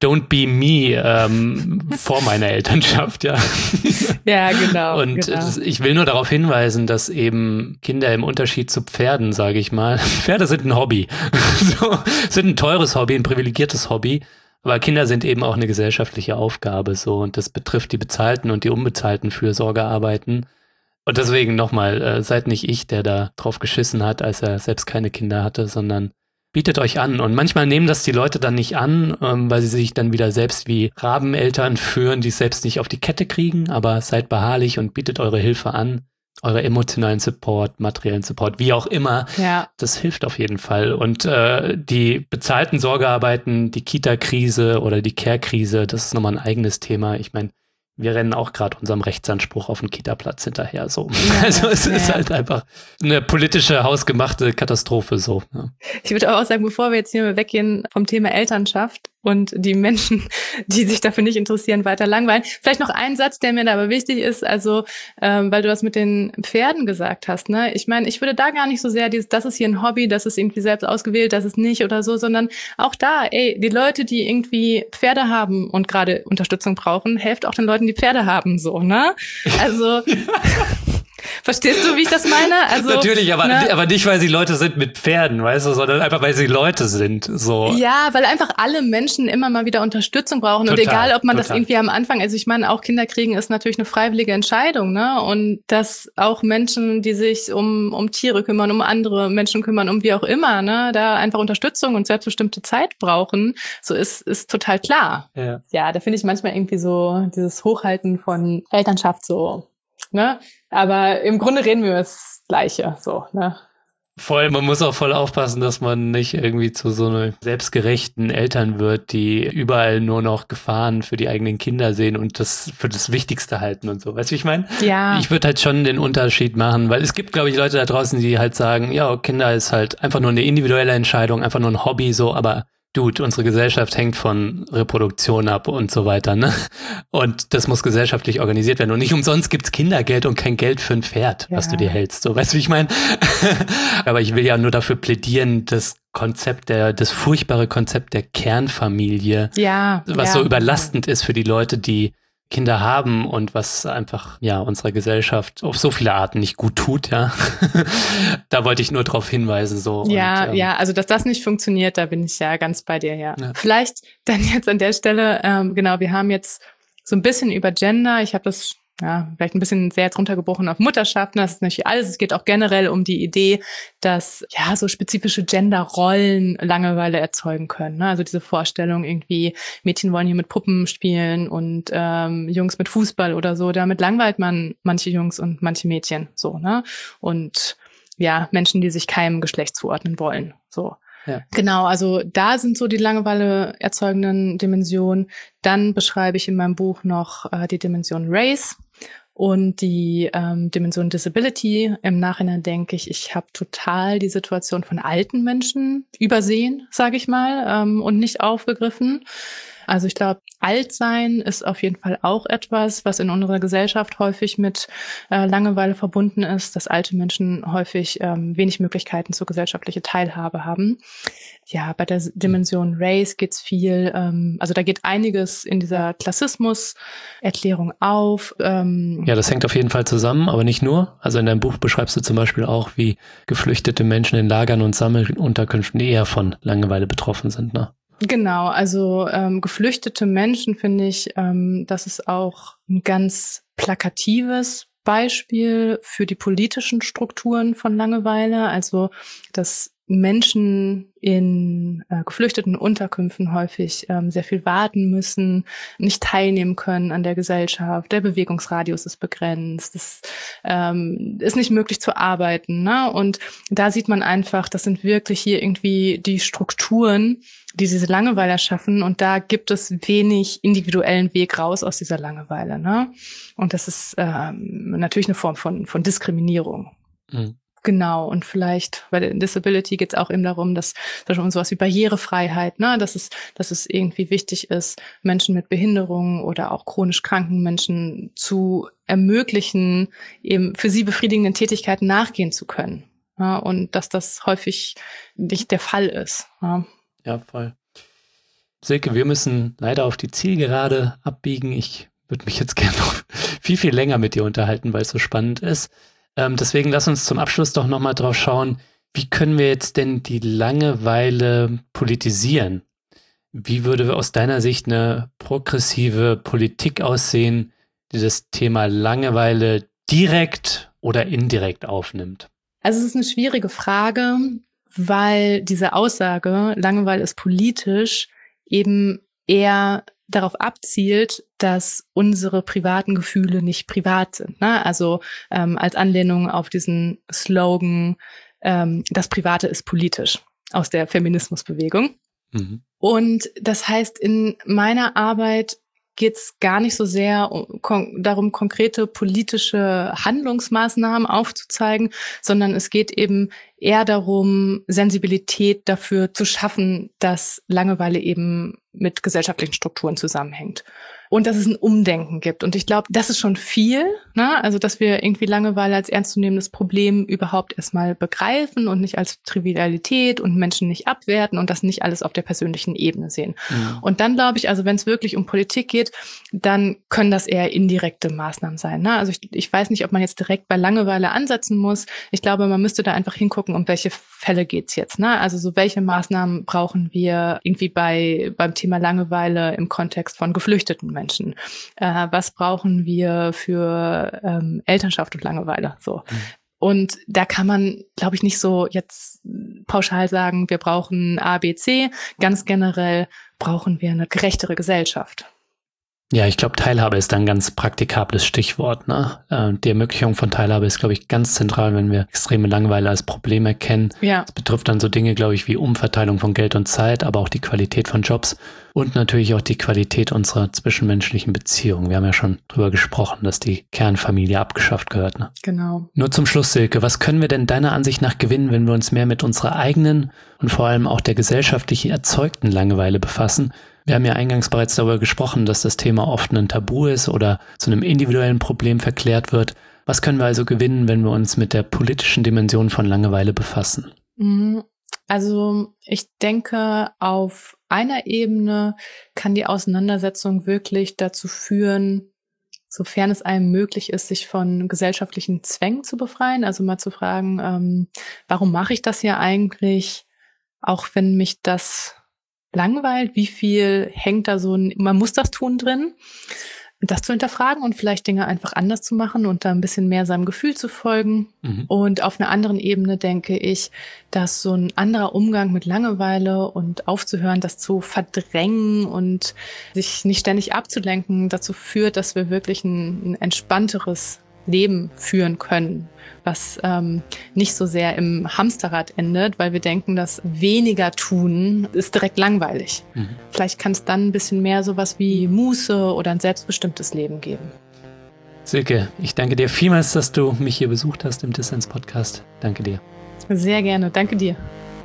Don't be me ähm, vor meiner Elternschaft, ja. Ja, genau. Und genau. ich will nur darauf hinweisen, dass eben Kinder im Unterschied zu Pferden, sage ich mal, Pferde sind ein Hobby, so, sind ein teures Hobby, ein privilegiertes Hobby, aber Kinder sind eben auch eine gesellschaftliche Aufgabe, so, und das betrifft die bezahlten und die unbezahlten Fürsorgearbeiten. Und deswegen nochmal, äh, seid nicht ich, der da drauf geschissen hat, als er selbst keine Kinder hatte, sondern bietet euch an. Und manchmal nehmen das die Leute dann nicht an, ähm, weil sie sich dann wieder selbst wie Rabeneltern führen, die es selbst nicht auf die Kette kriegen, aber seid beharrlich und bietet eure Hilfe an, eure emotionalen Support, materiellen Support, wie auch immer. Ja. Das hilft auf jeden Fall. Und äh, die bezahlten Sorgearbeiten, die Kita-Krise oder die Care-Krise, das ist nochmal ein eigenes Thema. Ich meine, wir rennen auch gerade unserem Rechtsanspruch auf den Kita-Platz hinterher. So. Ja, also es ja, ist ja. halt einfach eine politische, hausgemachte Katastrophe. So. Ja. Ich würde auch sagen, bevor wir jetzt hier weggehen vom Thema Elternschaft und die Menschen, die sich dafür nicht interessieren, weiter langweilen. Vielleicht noch ein Satz, der mir da aber wichtig ist, also ähm, weil du das mit den Pferden gesagt hast. Ne? Ich meine, ich würde da gar nicht so sehr dieses, das ist hier ein Hobby, das ist irgendwie selbst ausgewählt, das ist nicht oder so, sondern auch da, ey, die Leute, die irgendwie Pferde haben und gerade Unterstützung brauchen, helft auch den Leuten, die Pferde haben, so, ne? Also verstehst du, wie ich das meine? Also natürlich, aber, ne? aber nicht, weil sie Leute sind mit Pferden, weißt du, sondern einfach, weil sie Leute sind. So. Ja, weil einfach alle Menschen immer mal wieder Unterstützung brauchen. Total, und egal, ob man total. das irgendwie am Anfang, also ich meine, auch Kinder kriegen ist natürlich eine freiwillige Entscheidung, ne? Und dass auch Menschen, die sich um um Tiere kümmern, um andere Menschen kümmern, um wie auch immer, ne, da einfach Unterstützung und selbstbestimmte Zeit brauchen, so ist ist total klar. Ja, ja, da finde ich manchmal irgendwie so dieses Hochhalten von Elternschaft so, ne? Aber im Grunde reden wir über das Gleiche, so, ne? Voll, man muss auch voll aufpassen, dass man nicht irgendwie zu so einem selbstgerechten Eltern wird, die überall nur noch Gefahren für die eigenen Kinder sehen und das für das Wichtigste halten und so. Weißt du, wie ich meine? Ja. Ich würde halt schon den Unterschied machen, weil es gibt, glaube ich, Leute da draußen, die halt sagen, ja, Kinder ist halt einfach nur eine individuelle Entscheidung, einfach nur ein Hobby, so, aber Dude, unsere Gesellschaft hängt von Reproduktion ab und so weiter, ne? Und das muss gesellschaftlich organisiert werden. Und nicht umsonst gibt's Kindergeld und kein Geld für ein Pferd, ja. was du dir hältst. So, weißt du, wie ich meine? Aber ich will ja nur dafür plädieren, das Konzept der, das furchtbare Konzept der Kernfamilie, ja, was ja. so überlastend ist für die Leute, die Kinder haben und was einfach, ja, unserer Gesellschaft auf so viele Arten nicht gut tut, ja. Da wollte ich nur drauf hinweisen, so. Ja, und, ähm, ja, also dass das nicht funktioniert, da bin ich ja ganz bei dir, ja. ja. Vielleicht dann jetzt an der Stelle, ähm, genau, wir haben jetzt so ein bisschen über Gender, ich habe das ja, vielleicht ein bisschen sehr jetzt runtergebrochen auf Mutterschaft. Das ist nicht alles. Es geht auch generell um die Idee, dass ja so spezifische Genderrollen Langeweile erzeugen können. Ne? Also diese Vorstellung irgendwie, Mädchen wollen hier mit Puppen spielen und ähm, Jungs mit Fußball oder so. Damit langweilt man manche Jungs und manche Mädchen so, ne? Und ja, Menschen, die sich keinem Geschlecht zuordnen wollen. So. Ja. Genau, also da sind so die Langeweile erzeugenden Dimensionen. Dann beschreibe ich in meinem Buch noch äh, die Dimension Race und die ähm, Dimension Disability. Im Nachhinein denke ich, ich habe total die Situation von alten Menschen übersehen, sage ich mal, ähm, und nicht aufgegriffen. Also ich glaube, Altsein ist auf jeden Fall auch etwas, was in unserer Gesellschaft häufig mit äh, Langeweile verbunden ist, dass alte Menschen häufig ähm, wenig Möglichkeiten zur gesellschaftlichen Teilhabe haben. Ja, bei der Dimension Race geht's viel, ähm, also da geht einiges in dieser Klassismus-Erklärung auf. Ähm, ja, das hängt auf jeden Fall zusammen, aber nicht nur. Also in deinem Buch beschreibst du zum Beispiel auch, wie geflüchtete Menschen in Lagern und Sammelunterkünften eher von Langeweile betroffen sind, ne? Genau, also ähm, geflüchtete Menschen finde ich, ähm, das ist auch ein ganz plakatives Beispiel für die politischen Strukturen von Langeweile. Also dass Menschen in äh, geflüchteten Unterkünften häufig ähm, sehr viel warten müssen, nicht teilnehmen können an der Gesellschaft. Der Bewegungsradius ist begrenzt. Es ähm, ist nicht möglich zu arbeiten, ne? Und da sieht man einfach, das sind wirklich hier irgendwie die Strukturen, die diese Langeweile schaffen. Und da gibt es wenig individuellen Weg raus aus dieser Langeweile, ne? Und das ist ähm, natürlich eine Form von von Diskriminierung. Mhm. Genau, und vielleicht bei der Disability geht es auch eben darum, dass dass um sowas wie Barrierefreiheit, ne, dass es dass es irgendwie wichtig ist, Menschen mit Behinderungen oder auch chronisch kranken Menschen zu ermöglichen, eben für sie befriedigenden Tätigkeiten nachgehen zu können. Ja, und dass das häufig nicht der Fall ist. Ja, ja voll. Silke, wir müssen leider auf die Zielgerade abbiegen. Ich würde mich jetzt gerne noch viel, viel länger mit dir unterhalten, weil es so spannend ist. Ähm, deswegen lass uns zum Abschluss doch nochmal drauf schauen, wie können wir jetzt denn die Langeweile politisieren? Wie würde aus deiner Sicht eine progressive Politik aussehen, die das Thema Langeweile direkt oder indirekt aufnimmt? Also es ist eine schwierige Frage, weil diese Aussage, Langeweile ist politisch, eben eher darauf abzielt, dass unsere privaten Gefühle nicht privat sind. Ne? Also ähm, als Anlehnung auf diesen Slogan, ähm, das Private ist politisch, aus der Feminismusbewegung. Mhm. Und das heißt, in meiner Arbeit geht es gar nicht so sehr um, kon- darum, konkrete politische Handlungsmaßnahmen aufzuzeigen, sondern es geht eben eher darum, Sensibilität dafür zu schaffen, dass Langeweile eben mit gesellschaftlichen Strukturen zusammenhängt. Und dass es ein Umdenken gibt. Und ich glaube, das ist schon viel, ne? Also, dass wir irgendwie Langeweile als ernstzunehmendes Problem überhaupt erstmal begreifen und nicht als Trivialität und Menschen nicht abwerten und das nicht alles auf der persönlichen Ebene sehen. Mhm. Und dann glaube ich, also wenn es wirklich um Politik geht, dann können das eher indirekte Maßnahmen sein, ne? Also ich, ich weiß nicht, ob man jetzt direkt bei Langeweile ansetzen muss. Ich glaube, man müsste da einfach hingucken, um welche Fälle geht's jetzt, ne? Also so welche Maßnahmen brauchen wir irgendwie bei beim Thema Langeweile im Kontext von geflüchteten Menschen? Menschen. Äh, was brauchen wir für ähm, Elternschaft und Langeweile? So. Mhm. Und da kann man, glaube ich, nicht so jetzt pauschal sagen, wir brauchen A, B, C. Ganz generell brauchen wir eine gerechtere Gesellschaft. Ja, ich glaube, Teilhabe ist ein ganz praktikables Stichwort, ne? Äh, die Ermöglichung von Teilhabe ist, glaube ich, ganz zentral, wenn wir extreme Langeweile als Problem erkennen. Ja. Das betrifft dann so Dinge, glaube ich, wie Umverteilung von Geld und Zeit, aber auch die Qualität von Jobs und natürlich auch die Qualität unserer zwischenmenschlichen Beziehungen. Wir haben ja schon drüber gesprochen, dass die Kernfamilie abgeschafft gehört, ne? Genau. Nur zum Schluss, Silke, was können wir denn deiner Ansicht nach gewinnen, wenn wir uns mehr mit unserer eigenen und vor allem auch der gesellschaftlich erzeugten Langeweile befassen? Wir haben ja eingangs bereits darüber gesprochen, dass das Thema oft ein Tabu ist oder zu einem individuellen Problem verklärt wird. Was können wir also gewinnen, wenn wir uns mit der politischen Dimension von Langeweile befassen? Also ich denke, auf einer Ebene kann die Auseinandersetzung wirklich dazu führen, sofern es einem möglich ist, sich von gesellschaftlichen Zwängen zu befreien. Also mal zu fragen, ähm, warum mache ich das hier eigentlich, auch wenn mich das langweilt, wie viel hängt da so ein, man muss das tun drin, das zu hinterfragen und vielleicht Dinge einfach anders zu machen und da ein bisschen mehr seinem Gefühl zu folgen. Mhm. Und auf einer anderen Ebene denke ich, dass so ein anderer Umgang mit Langeweile und aufzuhören, das zu verdrängen und sich nicht ständig abzulenken, dazu führt, dass wir wirklich ein, ein entspannteres Leben führen können, was ähm, nicht so sehr im Hamsterrad endet, weil wir denken, dass weniger tun ist direkt langweilig. Mhm. Vielleicht kann es dann ein bisschen mehr sowas wie Muße oder ein selbstbestimmtes Leben geben. Silke, ich danke dir vielmals, dass du mich hier besucht hast im Dissens-Podcast. Danke dir. Sehr gerne, danke dir.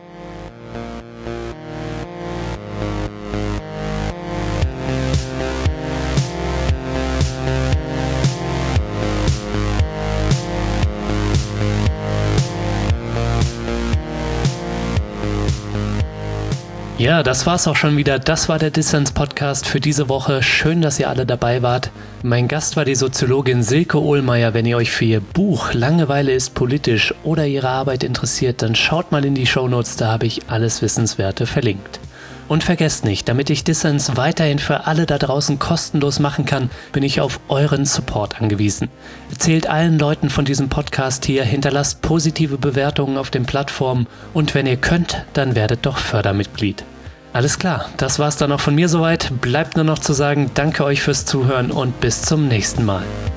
Ja, das war's auch schon wieder. Das war der Dissens-Podcast für diese Woche. Schön, dass ihr alle dabei wart. Mein Gast war die Soziologin Silke Ohlmeier. Wenn ihr euch für ihr Buch Langeweile ist politisch oder ihre Arbeit interessiert, dann schaut mal in die Shownotes, da habe ich alles Wissenswerte verlinkt. Und vergesst nicht, damit ich Dissens weiterhin für alle da draußen kostenlos machen kann, bin ich auf euren Support angewiesen. Erzählt allen Leuten von diesem Podcast hier, hinterlasst positive Bewertungen auf den Plattformen und wenn ihr könnt, dann werdet doch Fördermitglied. Alles klar, das war's dann auch von mir soweit. Bleibt nur noch zu sagen, danke euch fürs Zuhören und bis zum nächsten Mal.